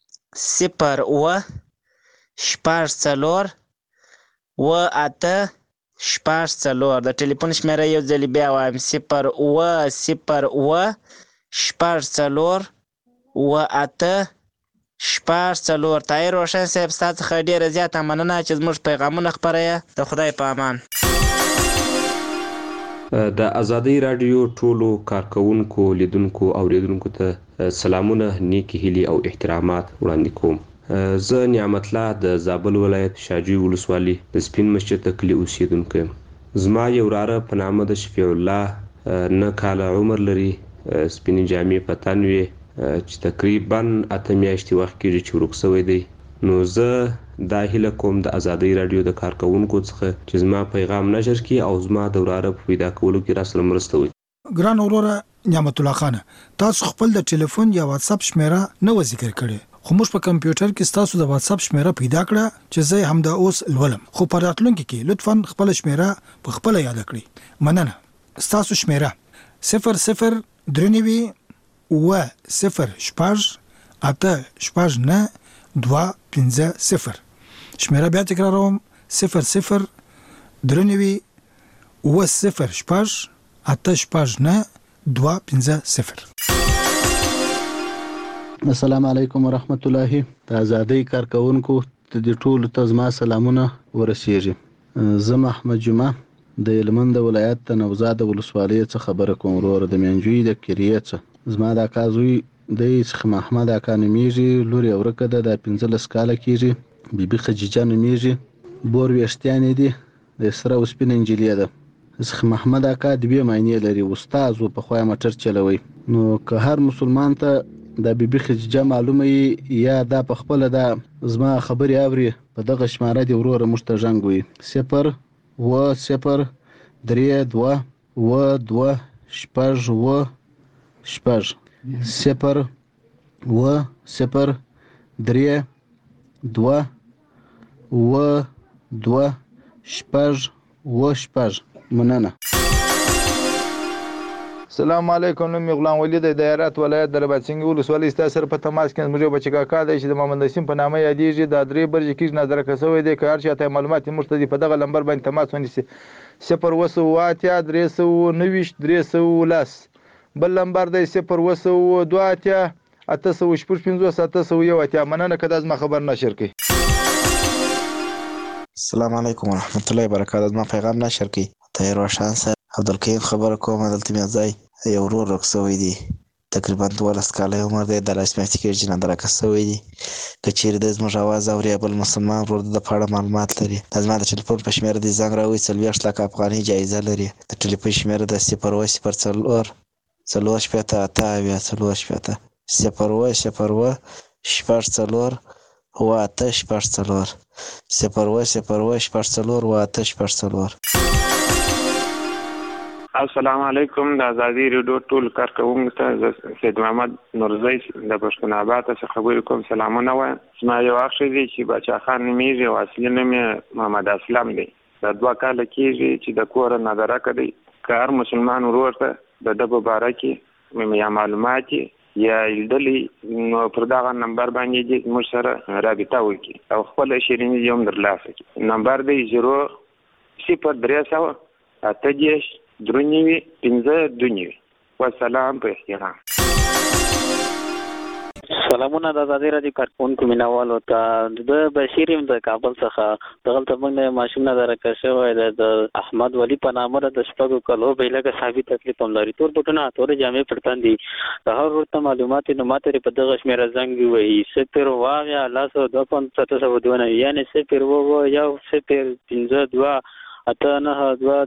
شپږ څلور و اته شپږ څلور. د ټلیفون شمیره یو ځل بیا وایم 0 شپږ څلور و اته شپږ څلور. طاهر روشن صاحب ستا څخه ډېره زیاته مننه چې زموږ پیغامونه خپروې. د خدای په امان. د ازادۍ راډیو ټولو کارکونکو لیدونکو او اوریدونکو ته سلامونه نیکی هیلې او احترامات وړاندې کوم. زه نعمت الله د زابل ولایت شاجوی ولسوالي د سپین مسجد کلي اوسیدونکی یم. زما یو وراره په نامه د شفیع الله 9 کاله عمر لري. سپینې جامې په تن وي چې تقریبا 8 میاشتې وخت کېږي چې ورک شوی دی. نو زه دا هیله کوم د ازادۍ راډیو د کارکونکو څخه چې زما پیغام نشر کړي او زما د وراره په پیدا کولو کې راسره مرسته وکړي. ګران وروره نعمت الله خان تاسو خپل د ټلیفون یا واتس اپ شمیره نو ذکر کړئ خو موږ په کمپیوټر کې تاسو د واتس اپ شمیره پیدا کړه چې زه هم د اوس لولم. خو په راتلونکي کې لطفا خپل شمیره په خپل یاد کړئ. مننه. تاسو شمیره 00 درنوي و 0 شپږ اته شپږ نه 250. شمیره بیا تکراروم 00 درنوي و 0 شپږ اته شپږ نه 250. السلام علیکم ورحمت الله. د ازادۍ کارکونکو د ټولو ته زما سلامونه ورسیږي. زه محمد جمعه د هلمند ولایت د نوزاد ولسوالۍ څخه خبره کوم. ورور د میانجوی د کریې څخه. زما د اکا زوی د څخه محمد اکا نومیږي. لور یې ورکه ده د 15 کاله کېږي. بیبي خدیجه نومیږي. بور ویښتیانې دي د سره او سپینه نجلۍ ده. څخه محمد اکا د بیا معنی لري. استاد و په خوا موټر چلوي. نو که هر مسلمان ته د بیبي خدیجه معلومه یا دا په خپل دا زما خبرې اوري په دغه شماره دی وروره موږ ته زنګ وي 0 و 0 3 2 و 2 شپږ و شپږ 0 و 0 3 2 و 2 شپږ و شپږ. مننه. السلام علیکم. نوم غلام ولی د هرات ولایت د رباطسنګ ولسوالۍ ستا سره په تماس کې زموږ بچی کاکا دی چې د محمد نسیم په نامه یادېږي. د 3 برج کې نظر کسوي دی که هر چاته معلومات مرتدي په دغه نمبر باندې تماس ونیسي 0 390 310. بل نمبر دی 0 2 800 مننه که دا زما خبر نشر کړي. السلام علیکم ورحمت الله وبرکاته. زما پیغام نشر کړي. طاهر روشن صاحب عبدالکریم خبره کوم. دلته مې ځای یو ورور رک شوی دی. تقریبا 12 کاله عمر دی. د 10 میاشتې کېږي چې نادرکه شوی دی. که چیرې د زموږ اواز اوري یا بل مسلمان ورور د په اړه معلومات لري زما د ټلیفون په شمیره دې زنګ راووي. 40 لکه افغانۍ جایزه لري. د ټلیفون شمیره د 0 0 څلور شپېته اته اویا څلور شپېته 0 0 شپږ څلور و اته شپږ څلور 0 0 شپږ څلور و اته شپږ څلور. السلام علیکم. د ازادۍ راډیو ټول کارکونکو ته سید محمد نورزی د پښتون آباد څخه خبرې کوم. سلامونه وایم. زما یو اخ دی چې بچا خان نومیږي او اصلي نوم یې محمد اسلم دی. د 2 کاله کېږي چې د کوره نادرکه دی. که هر مسلمان ورور ته د ده په باره کې یا معلومات یا لیدلي نو پر دغه نمبر باندې موږ سره رابطه وکړي او خپل شیریني یې هم ترلاسه کړي. نمبر دی 0 300 8 درنوي 15 دنیوي. والسلام په احترام. سلامونه د ازادي راډیو کارکونکو مینوالو ته د بشیر د کابل څخه دغلته موږ ماشوم نه درکه شوی د احمد ولی په نامه د شپږو کلو بیلګه ثابت تکلیف هم لري تور بټونه تور جامې پړتان دي د هر ورته معلومات نو ماته په دغه شمیره زنګ وي سپر واغیا لاسو 2702 یعنی سپر وو یو سپر 52 اته نه 2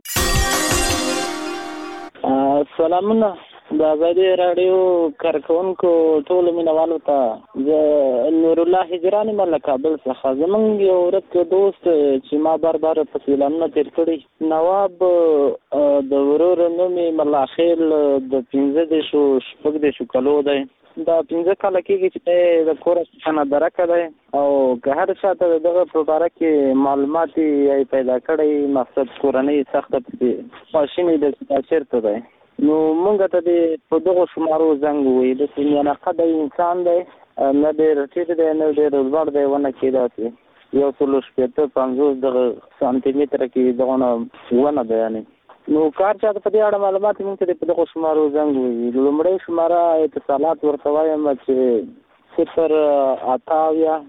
سلامونه د ازادي راډیو کارکونکو ټول مینوالو ته نور الله هجرانی مله کابل څخه زمونږ یو ورته دوست چې ما بار په سیلانو تیر کړی نواب د ورور نومي ملاخیل د 15 کلو دی دا 15 کال کېږي چې د کور څخه درکه دی او که هر چاته دغه په اړه کې معلومات یې پیدا کړی مقصد کورنۍ سخته پاشینې د چیرته دی نو مونږ ته د په دغه شمارو زنګ وي د سینه قد انسان دی نه ډېر ټیټ دی نه ډېر لوړ دی ونه کېداسي یو څلور شپېته 50 دغه سانتي متره کې دغه ونه دی یعنې نو کار چاته په دې اړه معلومات مونږ ته په دغه شمارو زنګ وي لومړی شماره اتصالات ورته وایم چې 0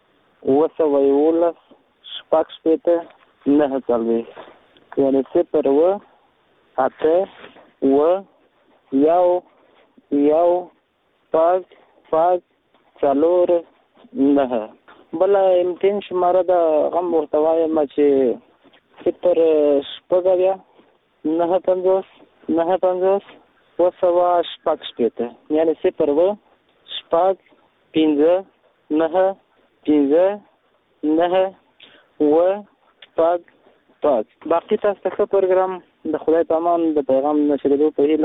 8 شپږ شپېته 9 یعنی 0 8 یو پاک 4 9 بل امتحان شماره د غم ورته وایم چې 0 شپږ 9 شپږ شپېته یعنی 0 شپږ 5 9 شپږ باقي تاسو ته پروګرام د خدای په امان د پیغام نشریدو په هیله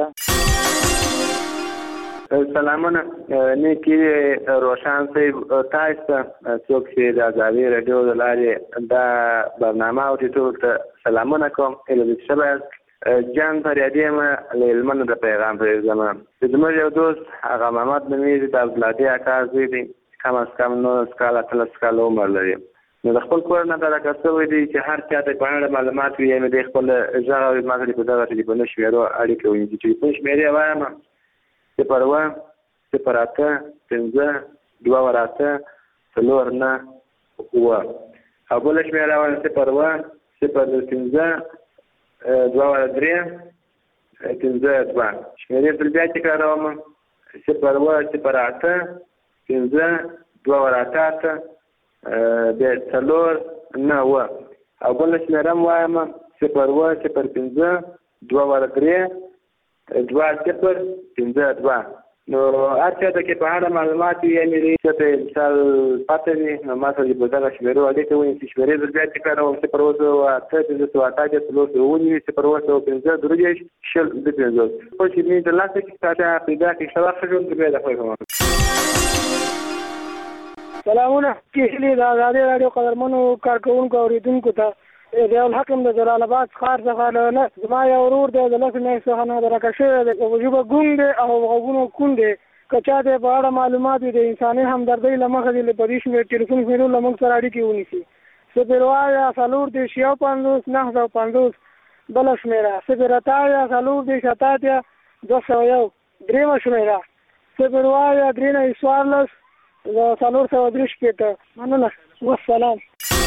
سلامونه نیکی روشن صاحب تاسو څوک چې د ازادي راډیو د لارې دا برنامه او ټول ته سلامونه کوم اله شباب جان فریادی ما لمن د پیغام په زمان زموږ یو دوست هغه محمد نومي د بلادي اکاز دی کم از کم نو سکاله تل سکاله عمر لري نو د خپل کور نه دا کسوي دي چې هر چا ته په اړه معلومات وي نو د خپل ژغه ماغلي په دغه ټلیفون شمیرو اړیکه وي چې ټلیفون شمیرې وایم 0 8 5 2 ورته 4 9 او بل شمیره وایم 0 0 15 2 3 15 2 شمیرې بل بیا چې کاروم 0 8 5 2 ورته د 4 9 او بل شمیرم وایم 0 5 2 3 2 0 5 2 نو اته د کې په اړه معلومات یې لري چې مثال پاتې نه نو ماته د دغه شمیرو اړیکه وایي چې شمیرې د بیا چې کاروم 0 8 5 درجه شل د 5 په چې می د لاسه کې تاسو پیدا کې شواخ جوړ کړئ د خپل سلامونه کېلې د ازادي راډیو قدرمنو کارکونکو اوریدونکو ته د الحکم د جلال آباد ښار څخه نه زما یو ورور دی د لس نه څخه نه درکه شوی دی په وجوبه ګونګ دی او غوږونه کون دی که چا د په اړه معلومات د انساني همدردۍ له مخې د په دې شمېر ټلیفون شمیرو له موږ سره اړیکې ونیسي 0 950 بله شمیره 0 8 201 درېیمه شمیره 0 3 سالور سوا درش کېته مننه والسلام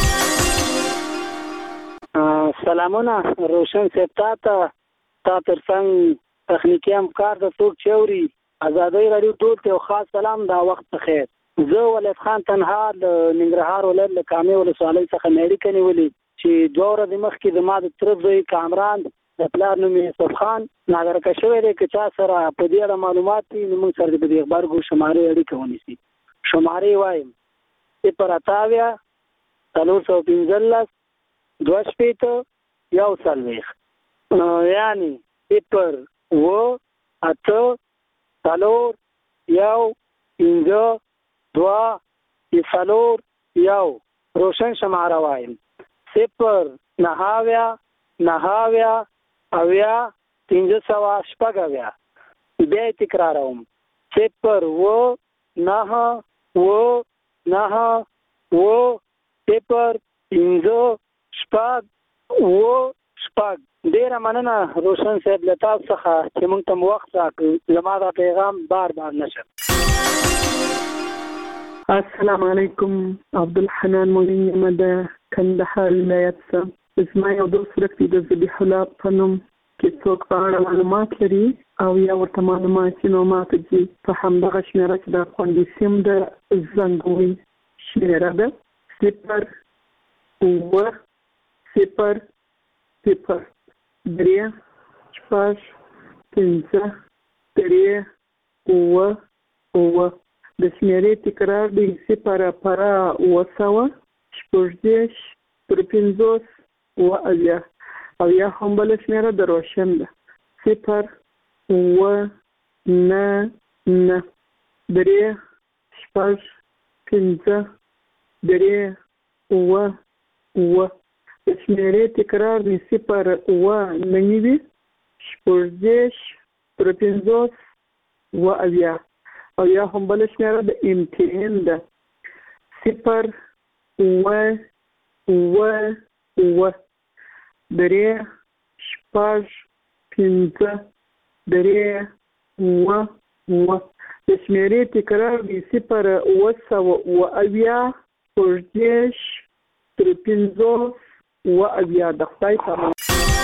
سلامونه روشن صاحب تا ترڅنګ تخنیکی همکار د څوک چوري ازادي راډیو ټول ته خاص سلام دا وخت خیر زه ولید خان تنها د ننګرهار ولایت له کامې ولسوالۍ څخه مېړی کني ولې چې دوه ورځې مخکې د ما د ترځي کامران د پلار نوم یوسف خان ناګرکه شوی دی که چا سره په دې اړه معلومات دي نو موږ سره د دې خبرګو شمارې اړیکه ونیسي شمارې وایم 0 415 2 شپېته 1 یعنی 0 8 4 1 5 2 4 روشن شماره وایم 0 9 570 بیا تکراروم 0 9 شپږ ډیره مننه روشن صاحب له تاسو څخه چې موږ ته وخت راکړ زما دا پیغام بار نشه السلام علیکم. عبدالحنان مولین یم د کندهار ولایت څخه. زما یو دوست ورک دی د ذبیح الله په نوم کې څوک په اړه معلومات لري او یا ورته معلومات نو ماته دي په همدغه شمیره چې د خوندي سیم د زنګوي شمیره ده 0 اوه 0 0 درې شپږ پنځه درې اوه اوه. د شمیرې تکرار دی 0 پر اوه سوه شپږدېرش پر پنځوس اوه اویا او یا هم بله شمیره د روشن ده 0 اوه نه نه درې شپږ پنځه درې اوه اوه. د شمیرې تکرار دی 0 اوه نهه شپږدېرش پر پنځوس اوه اویا او یا هم بله شمیره د امتحان ده 0 اوه اوه اوه درې شپږ پنځه درې اوه اوه. د شمیرې تکرار دی 0 اوه سوه اوه اویا شپږدېرش تر پنځوس اوه اویا. د خدای په امان.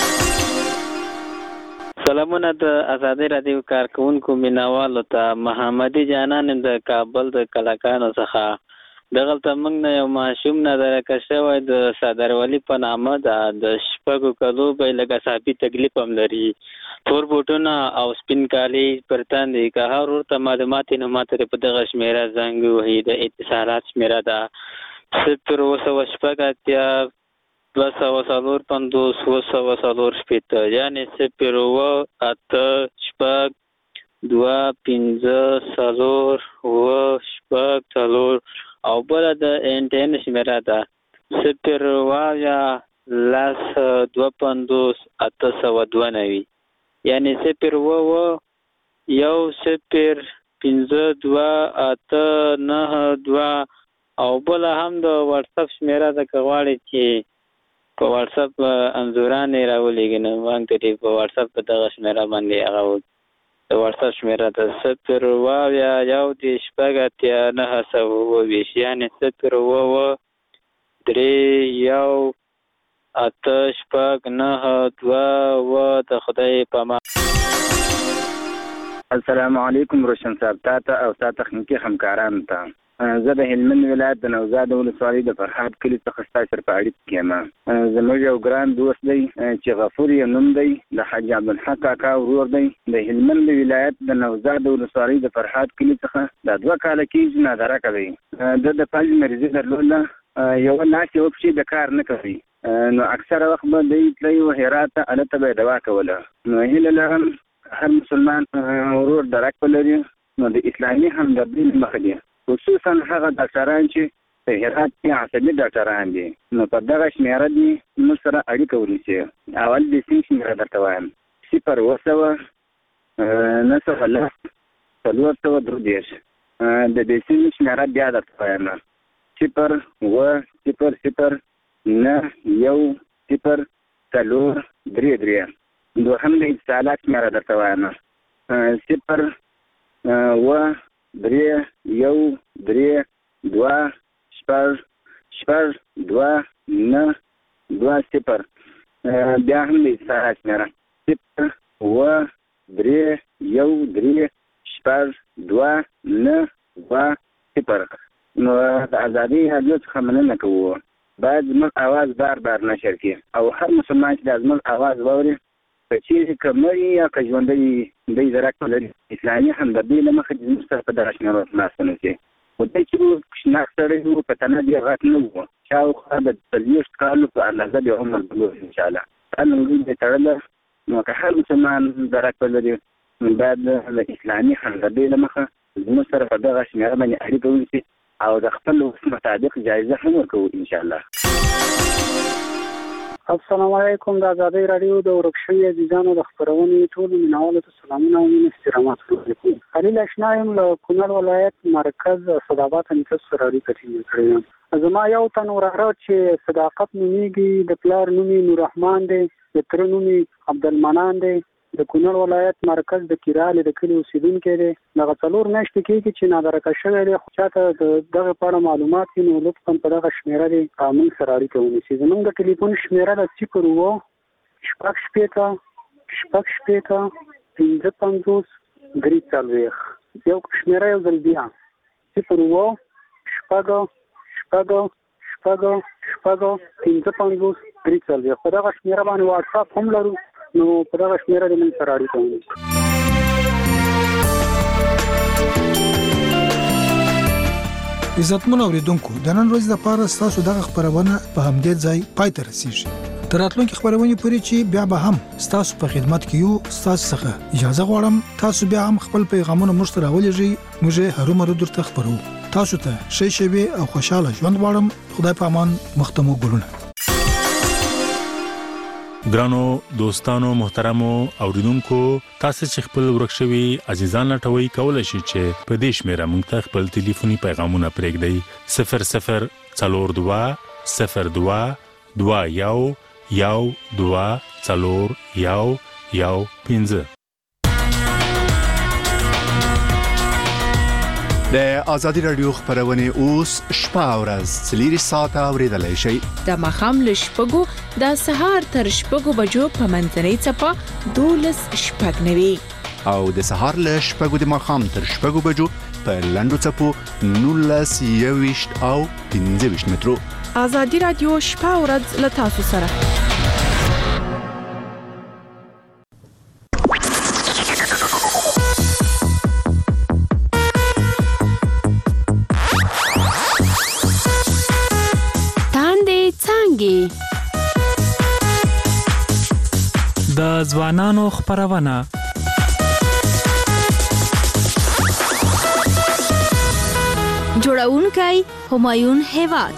سلامونه د آزادۍ راډیو کارکونکو مینوالو ته. محمدي جانان د کابل د کلاکانو څخه. دغلته موږ نه یو ماشوم نه درکه شوی د صدرولي په نامه ده. د شپږو کلو به لږ اعصابي تکلیف هم لري. تور بوټونه او سپین کالي پر تن دي. که هر ورته معلومات یې نو ماته په دغه شمیره زنګ وهي. د اتصالات شمیره ده 0 اوه سوه شپږ اتیا 250 240 شپېته یعنې 0 اوه اته شپږ 2 5 4 اوه شپږ 4 او بله د انټرنیټ شمیره ده 0 اویا 250 892 یعنې 0 اوه یو 0 5 2 8 9 2 او بله هم د واتساپ شمیره ده. که غواړئ چې په واتساپ انځورانې راولېږي نو موږ ته په واتساپ په دغه شمیره باندې هغه د واتساپ شمیره ده 0 اویا یو دېرش شپږ اتیا 928 یعنې 0 اوه درې یو اته شپږ 9 2 اوه. د خدای په امان. السلام علیکم روشن صاحب تاته او ستا تخنیکي همکارانو ته. زه د هلمند ولایت د نوزاد ولسوالۍ د فرهاد کلي څخه ستاسو سره په اړیکه کې یم. زموږ یو ګران دوست دی چې غفور یې نوم دی د حاج عبدالحق کاکا ورور دی. د هلمند ولایت د نوزاد ولسوالۍ د فرهاد کلي څخه د 2 کاله کېږي نادره کوي. د فلج مریضي درلوده. یوه لاس یوه پښې د کار نه کوي نو اکثره وخت به دی تللی و هرات ته هلته به یې دوا کوله. نو هیله لرم هر مسلمان ورور درک ولري نو د اسلامي همدردۍ له مخې دی خصوصا هغه ډاکټران چې په هرات کې عصبي ډاکټران دي نو په دغه شمیره دي موږ سره اړیکه ونیسي. اول د سیم شمیره درته وایم 0 اوه سوه 910 430. د دې سیم شمیره بیا درته وایم 0 اوه 0 0 9 یو 0 4 3. دوهم د اتصالات شمیره درته وایم 0 اوه 3 یو 3 2 شپږ 2 9 2 0. بیا هم د اتصالات شمیره 0 اوه 3 یو 3 شپږ 2 9 2 0. نو د آزادۍ راډیو څخه مننه کوو. باید زموږ اواز بار بار نشر کړي او هر مسلمان چې د زموږ اواز واوري که چیرې که مړي یا که ژوندی دی درک ولري اسلامي همدردۍ له مخې زموږ سره په دغه شمیرو خلاص نه شي. خو دی چې شناک سړی و په تنه دې غټ نه و شاوخوا د 40 کالو په اندازه د عمر درلود انشاءالله. دا نومځي دی تړله نو که هر مسلمان درک ولري نو باید د اسلامي همدردۍ له مخې زموږ سره په دغه شمیره باندې اړیکه ونیسي او د خپل وس مطابق جایزه هم ورکوو انشاءالله. السلام علیکم. د آزادۍ راډیو د ورک شوي عزیزانو د خپرونې ټولو مینوالو ته سلامونه او مینې احترامات وکړم. خلیل اشنا یم له کونړ ولایت مرکز صدابات نیکه سره اړیکه ټینګه کړې یم. زما یو تن وراره چې صداقت نومیږي د پلار نوم یې نوررحمان دی د تره نوم یې عبدالمنان دی د کونړ ولایت مرکز د کیرالې د کلي اوسیدونکی دی. دغه 4 میاشتې کېږي چې نادرکه شوی دی، خو چاته دغه په اړه معلومات وي نو لطفا په دغه شمېره دی موږ سره اړیکه ونیسي. زموږ د ټلیفون شمېره ده 0 شپږ شپېته 55 43. یو شمېره یو ځل بیا 0 شپږ 55 43. په دغه شمېره باندې واتساپ هم لرو، نو په دغه شمېره د موږ سره اړیکه ونیسي. عزتمن اوریدونکو، د نن ورځې لپاره ستاسو دغه خبرونه په همدې ځای پای ته رسیږي. تر راتلونکي خبرونه پورې چې بیا به هم ستاسو په خدمت کې یو. ستاسو څخه اجازه غواړم تاسو بیا هم خپل پیغامونه موږ ته راولېږئ، موږ هرو مرو درته خبرو. تاسو ته ښه شپه او خوشاله ژوند غواړم. خدای په امان. مختمو ګلونه. ګرانو دوستانو محترمو اوریدونکو، تاسو چې خپل ورکشوي عزیزان لټوي کولای شئ چې په دې شمیره موږ ته خپل ټلیفوني پیغامونه پرېږدئ. 00 42 02 21 12 4 1 د ازادي رادیو خبرونه اوس شپه او ورځ 4 ساعته اوریدلای شئ. د مخام له شپږو د سهار تر شپږو بجو په منځنۍ چپه 12 شپږ نوي او د سهار له شپږو د مخام تر شپږو بجو په لندو چپو 19 21 او 15 مترو. ازادي رادیو شپه او ورځ له تاسو سره. د ځوانانو خبرونه جوړونکي همایون هیواد.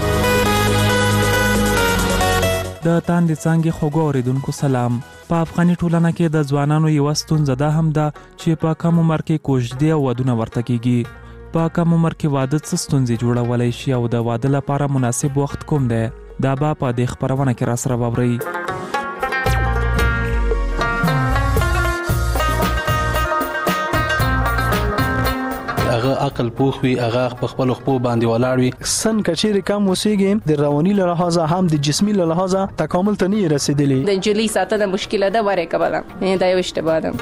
د تاندې څنګه خوګو اوریدونکو سلام. په افغاني ټولنه کې د ځوانانو یو ستونزه ده هم ده چې په کم عمر کې کوژدې او ودونه ورته کیږي. په کم عمر کې واده څه ستونزې جوړولای شي او د واده لپاره مناسب وخت کوم دی؟ دا به په دې خبرونه کې را سره واورئ. هغه عقل پوخ وي، هغه په خپل خپل باندې ولاړ وي. سن کچېر کم وسیږي، د رواني له لحاظه هم د جسمي له لحاظه تکامل ته نه رسیدلی. د جلی ساتنه مشکله ده وره کبله دا یو اشتباه ده.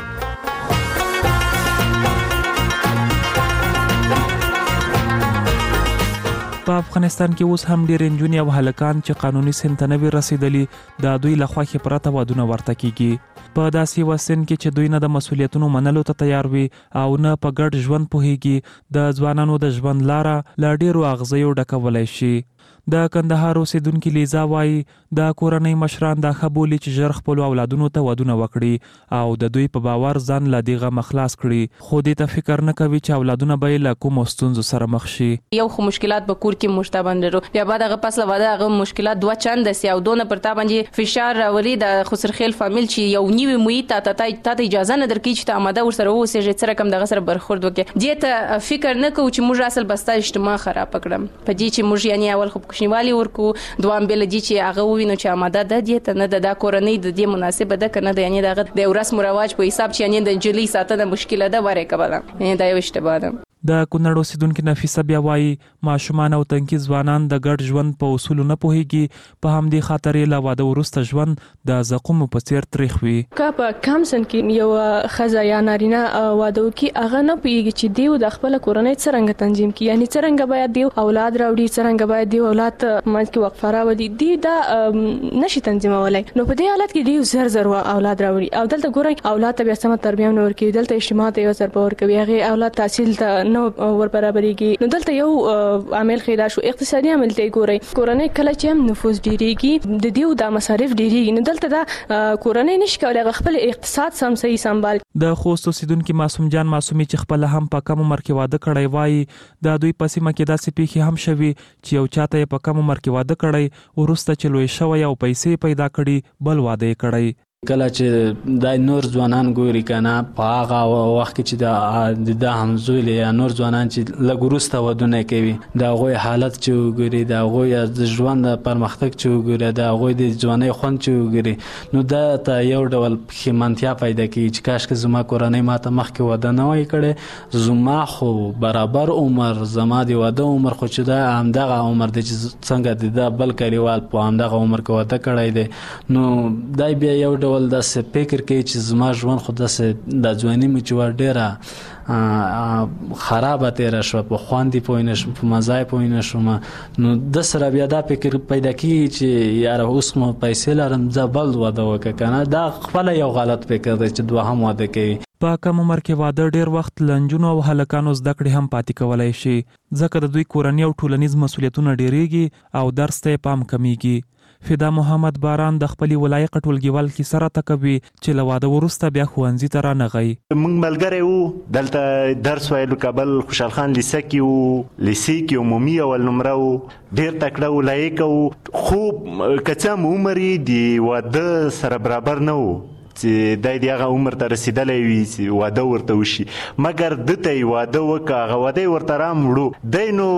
په افغانستان کې اوس هم ډېر نجونې او هلکان چې قانوني سن ته نه وي رسیدلي د دوی له خوښې پرته ودونه ورته کیږي. په داسې یو سن کې چې دوی نه د مسؤلیتونو منلو ته تیار وي او نه په ګډ ژوند پوهیږي، د ځوانانو د ژوند لاره له ډېرو اغزیو ډکولای شي. د کندهار اوسیدونکي لیزا وایي د کورنۍ مشران دا ښه بولي چې ژر خپلو اولادونو ته ودونه وکړي او د دوی په باور ځان له دې غمه خلاص کړي، خو دې ته فکر نه کوي چې اولادونه به یې له کومو ستونزو سره مخ شي. یو خو مشکلات به کور کې مشته باندې رو بیا بعد هغه پس له واده هغه مشکلات دوه چند سي او دونه پر تا باندې فشار راولي د خسرخیل فامیل چې یو نیوي محیط ته اجازه نه درکړي چې ته آماده ورسره اوسې چې څه رقم دغه سره برخورد وکړي. دې ته فکر نه کوو چې موږ اصل بستا اجتماع خراب کړم په دې چې موږ یعنی اول خو کوښنیوالي ورکو دوام بل دي چې هغه وینو چې آماده ده دې ته نه د کورنۍ د دې مناسبه ده کنه د یعنی دغه د رسم رواج په حساب چې یعنی د جلی ساتنه مشکله ده وره کبله یعنی دا یو اشتباه ده. د کونړ اوسیدونکو نفیسه بیا وایي ماشومان او تنکي ځوانان د ګډ ژوند په اصول نه پوهیږي، په همدې خاطر له واده وروسته ژوند د زقوم په څیر تریخ وي. که په کم سن کې یو خزه یا نارینه واده وکړي هغه نه پوهیږي چې دیو د خپل کورنۍ څنګه تنظیم کړي، یعنی څنګه باید دیو اولاد راوړي، څنګه باید دیو اولاد منځ کې وقفه راوړي، دی دا نشي تنظیمولای. نو په دې حالت کې دیو زر اولاد راوړي او دلته ګورئ اولاد ته بیا سم تربیه نه ورکوي، دلته اجتماع ته یو سر پور کوي، هغه اولاد تحصیل ته نو ور برابرېږي. نو دلته یو عامل خیدا شو اقتصادي عامل ته ګورئ، کورنۍ کله چې هم نفوذ ډیریږي د دیو د مصارف ډیریږي، نو دلته دا کورنۍ نشي کولای خپل اقتصاد سم صحیح سمبال. د خوست اوسیدونکو معصوم جان معصومي چې خپل هم په کم عمر کې واده کړی وایي د دوی په سیمه کې داسې پیښې هم شوي چې یو چاته په کم عمر کې واده کړی ورسته چې لوی شوی او پیسې پیدا کړي بل واده کړی. کله چې د نور ځوانان ګوري کنه په هغه وخت کې چې د همزول یا نور ځوانان چې لګورسته ودونه کوي دا غوي حالت چې وګوري دا غوي د ژوند پرمختګ چې وګوري دا غوي د ځواني خوند چې وګوري نو دا ته یو ډول خمانتیا پیدا کوي چې کاش که زما کورنۍ ماته مخکې واده نه وای کړي زما خو برابر عمر زما دی واده عمر خو چې دا همدغه عمر دی چې څنګه د بل کلیوال په همدغه عمر کې واده کړی دی نو دا بیا یو ډول داسې فکر کوي چې زما ژوند خو داسې د ځواني مې چې ډېره خرابه تېره شوه په خوند یې پوه نه شوم په مزه یې پوه نه شوم نو د سره بیا دا فکر پیدا کېږي چې یاره اوس مو پیسې لرم زه بل واده وکړه که نه دا خپله یو غلط فکر دی چې دوهم واده کوي په کم عمر کې واده ډیر وخت لنجونو او هلکانو زده کړې هم پاتې کولای شي ځکه د دوی کورنۍ او ټولنیز مسؤلیتونه ډیریږي او درس ته پام کمیږي فدا محمد باران د خپل ولایت ټولګیوال کې سره تکوي چې له واده وروسته بیا ښوونځي ته رانغی موږ ملګری وو دلته درس ویلو کابل خوشحال خان لیسه کې وو لیسه کې عمومي اول نمره وو ډیر تکړه و لایق وو خو که څه هم عمر یې د واده سره برابر نه وو چې دای دی هغه عمر ته رسیدلی وي چې واده ورته وشي مګر دته یې واده وکړه هغه واده یې ورته راموړو دی نو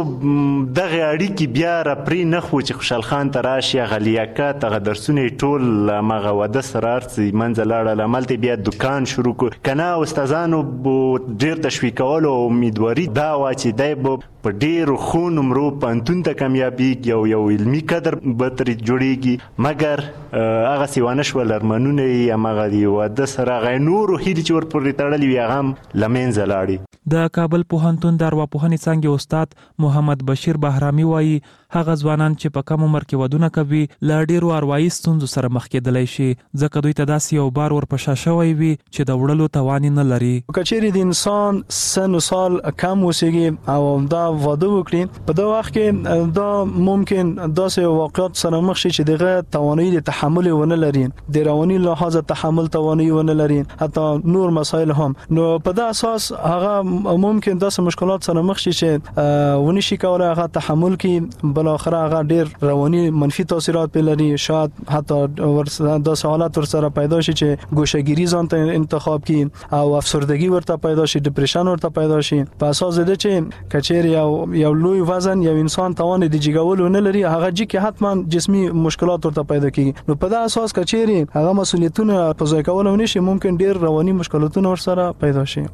دغې اړیکې بیا راپرې نه خو چې خوشحال خان ته راشي هغه لیاقت هغه درسونه یې ټول هماغه واده سره هر څه منځه لاړل هملته بیا دکان شروع کړو که نه استادانو ډېر تشویقولو او امیدواري دا وه چې دی به په ډېرو ښو نمرو پوهنتون ته کامیابېږي او یو علمي قدر به ترې جوړېږي مګر هغسې ونه شول ارمانونه یې هماغه د واده سره هغه نورو هیلې چې ورپورې تړلې وي هغه هم له منځه لاړې د کابل پوهنتون د ارواپوهنې څانګې استاد محمد بشیر بهرامي وایي هغه ځوانان چې په کم عمر کې ودونه کوي له ډېرو اروايي ستونزو سره مخ کېدلی شي ځکه دوی ته داسې یو بار ورپشا شوی وي چې د وړلو توان نه لري که چیرې د انسان سن و سال کم اوسېږي او دا واده وکړي په دغه وخت کې دا ممکن داسې واقعیت سره مخ شي چې دغه توانایي د تحمل ونه لري د رواني لحاظ تحمل توانایي ونه لري حتی نور مسایل هم نو په دا اساس هغه ممکن داسې مشکلات سره مخ شي چې ونی شي کولای هغه تحمل کې بل اخر هغه ډیر رواني منفي تاثیرات په لري شاید حتی داسې حالات ورسره پیدا شي چې ګوشهګیری ځان ته انتخاب کړي او افسردگی ورته پیدا شي ډیپریشن ورته پیدا شي په اساس د چې کچېر یو لوی وزن یو انسان توان د جګولو نه لري هغه چې حتما جسمي مشکلات ورته پیدا کیږي نو په دا اساس کچېر هغه مسؤلیتونه په ځای کولو نشي ممکن ډیر رواني مشکلاتونه ورسره پیدا شي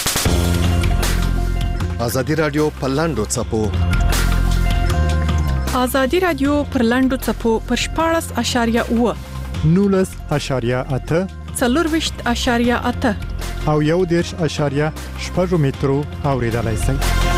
ازادي رادیو پلاندو چپو ازادي رادیو پرلندو چپو پر 14.9 19.8 4.8 او 1.8 مترو اوریدلای شئ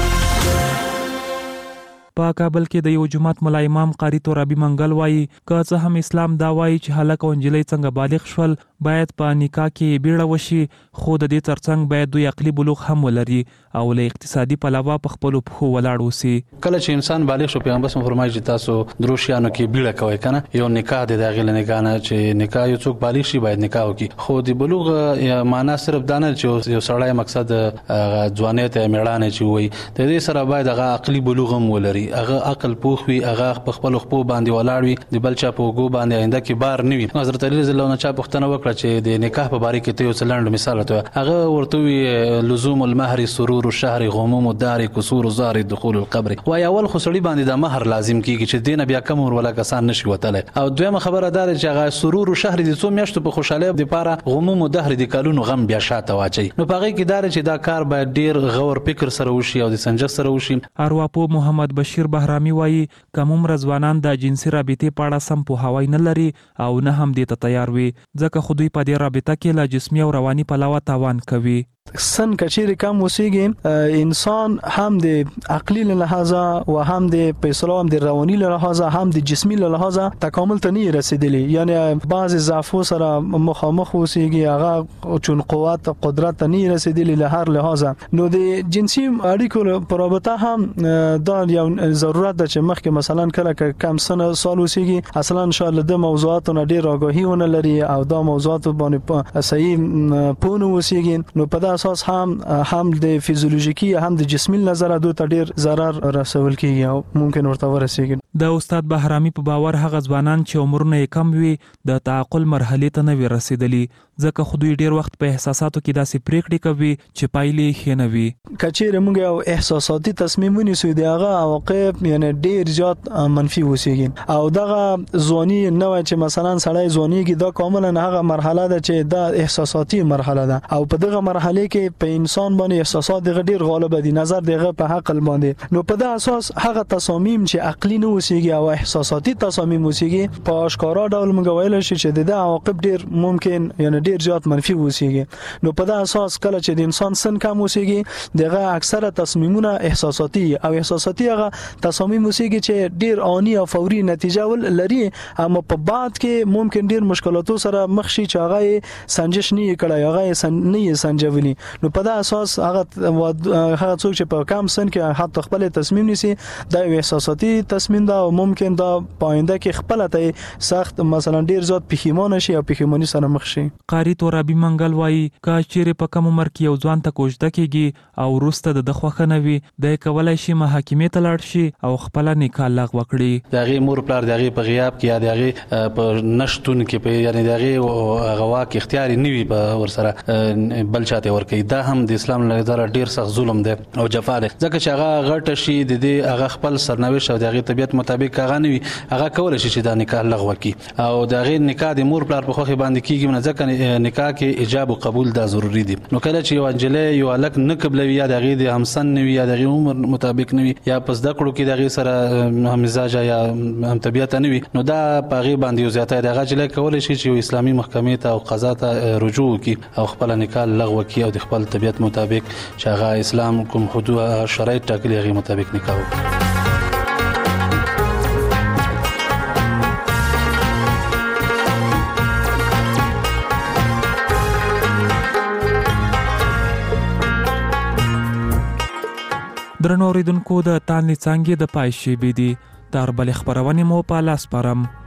په کابل کې د یو جماعت ملا امام قاری ترابی منګل وایي که څه هم اسلام دا وایي چې هلک او نجلۍ څنګه بالغ شول باید په نکاح کې بیړه وشي خو د دې ترڅنګ باید دوی عقلي بلوغ هم ولري او له اقتصادي پلوه په خپل پښو ولاړ اوسي کله چې انسان بالغ شو پیغمبر صلی فرمایي چې تاسو دروشیانو کې بیړه کوئ کنه یو نکاح د داخله نکاح نه چې نکاح یو څوک بالغ شي باید نکاح وکړي خو د بلوغ معنا صرف دا نه چې یو سړی مقصد ځواني ته میړانه چې وي د دې سره باید هغه عقلي بلوغ هم ولري هغه عقل پوخ وي هغه په خپل خپل باندې ولاړ وي د بل چا په وګو باندې آینده کې بار نه وي حضرت علی رضی الله عنه چا پوښتنه وکړه چې د نکاح په باره کې ته یو څلند مثال ته هغه ورته وی لزوم المهر سرور الشهر غموم الدار كسور الزار دخول القبر وای اول خو سړي باندې د مہر لازم کیږي چې دینه بیا کم ور ولا کسان نشي وتله او دویمه خبره ده چې هغه سرور الشهر د څو میاشتو په خوشاله د پاره غموم الدهر د کالونو غم بیا شاته واچي نو پاره کې دار چې دا کار باید ډیر غور فکر سره وشي او د سنجش سره وشي ارواپو محمد بشیر بهرامي وایي کوم ځوانان د جنسي رابطې په اړه سم پوهاوی نه لري او نه هم دې ته تیار وي ځکه خو دوی په دې رابطه کې له جسمي او رواني پلوه تاوان کوي سن کچېر کم وسیږي انسان هم د عقلي لحاظه او هم د پیسو هم د رواني لحاظه هم د جسمي لحاظه تکامل ته نه رسیدلی یعنی بعض ضعفو سره مخامخ وسیږي هغه چون قوت قدرت ته نه رسیدلی له هر لحاظه نو د جنسي اړیکو په رابطه هم دا یو ضرورت ده چې مخکې مثلا کله کم سن سال وسیږي اصلا ان شاء الله د موضوعاتو ډیر آگاهی ونه لري او دا موضوعات باندې صحیح پونه وسیږي نو په اساس هم د فیزیولوژیکي هم د جسمي نظر دوه ډیر ضرر رسول کیږي او ممکن ورته ورسیږي د استاد بهرامي په باور هغه ځوانان چې عمرونه یې کم وي د تعقل مرحلې ته نه وي رسیدلی، ځکه خو دوی ډیر وخت په احساساتو کې داسې پریکړې کوي چې پایلې ښې نه وي. کچېره موږ یو احساساتي تصمیم ونیسو د هغه عواقب یعنی ډیر زیات منفي وسیږي، او دغه ځواني نه وای چې مثلا سړی ځوانيږي دا کاملا هغه مرحله ده چې دا احساساتي مرحله ده، او په دغه مرحله کې په انسان باندې احساسات دغه ډیر غالب دي، نظر دغه په عقل باندې. نو په دغه اساس هغه تصامیم چې عقلي نه وسیږي او احساساتي تصامیم وسیږي، په اشکارا ډول موږ ویل شي چې د عواقب ډیر ممکن یعنی ډیر زیات منفي وسیږي. نو په دغه اساس کله چې د انسان سن کم وسیږي دغه اکثره تصمیمونه احساساتي او احساساتي هغه تصامیم وسیږي چې ډیر آنی او فوري نتیجه لري، اما په بعد کې ممکن ډیر مشکلاتو سره مخ شي چې هغه سنجش نه کړي، هغه نه سنجولي. نو په دغه اساس هغه څوک چې په کم سن کې حتی خپل تصمیم نیسي دا احساساتي تصمیم ده، او ممکن دا پاینده کې خپل ته سخت مثلا ډیر زیات پښیمانه شي او پښیمانی سره مخ شي. قاری تورابي منګل وایي کا چیرې په کم عمر کې یو ځوان ته کوژده کیږي او وروسته د خوښه نه وي، د کولای شي محاکمې ته لاړ شي او خپل نکاح لغوه کړي. دغه مور پلار دغه په غیاب کې یا دغه په نشټون کې په یعنی دغه غواک اختیاري نه وي په ورسره بل چاته ور کوي، دا هم د اسلام له نظر ډیر سخت ظلم دی او جفا دی، ځکه چې هغه غټ شي د دې هغه خپل سرنوشت او دغه طبيعت مطابق هغه نه وي، هغه کول شي چې دا نکاح لغوه کی او دغه نکاح د مور پلار په خوخه باندې کیږي، نه ځکه نکاح کې ایجاب او قبول دا ضروری دي. نو کله چې یو انجلې یو الک نه قبلوي یا دغه د همسن نه وي یا دغه عمر مطابق نه وي یا پس د کړو کې دغه سره هم مزاج یا هم طبيعت نه وي، نو دا پاغي باندې یو زیاته دغه چې کول شي چې اسلامي محکمې ته او قضا ته رجوع کی او خپل نکاح لغوه کی او د خپل طبيعت مطابق چې هغه اسلام کوم حدود شرایط ټاکلي هغه مطابق نکاح وکړي. درنو اوریدونکو د تانې څانګې د پای شیبې دي، د اربل خبرونه مو په لاس پرم.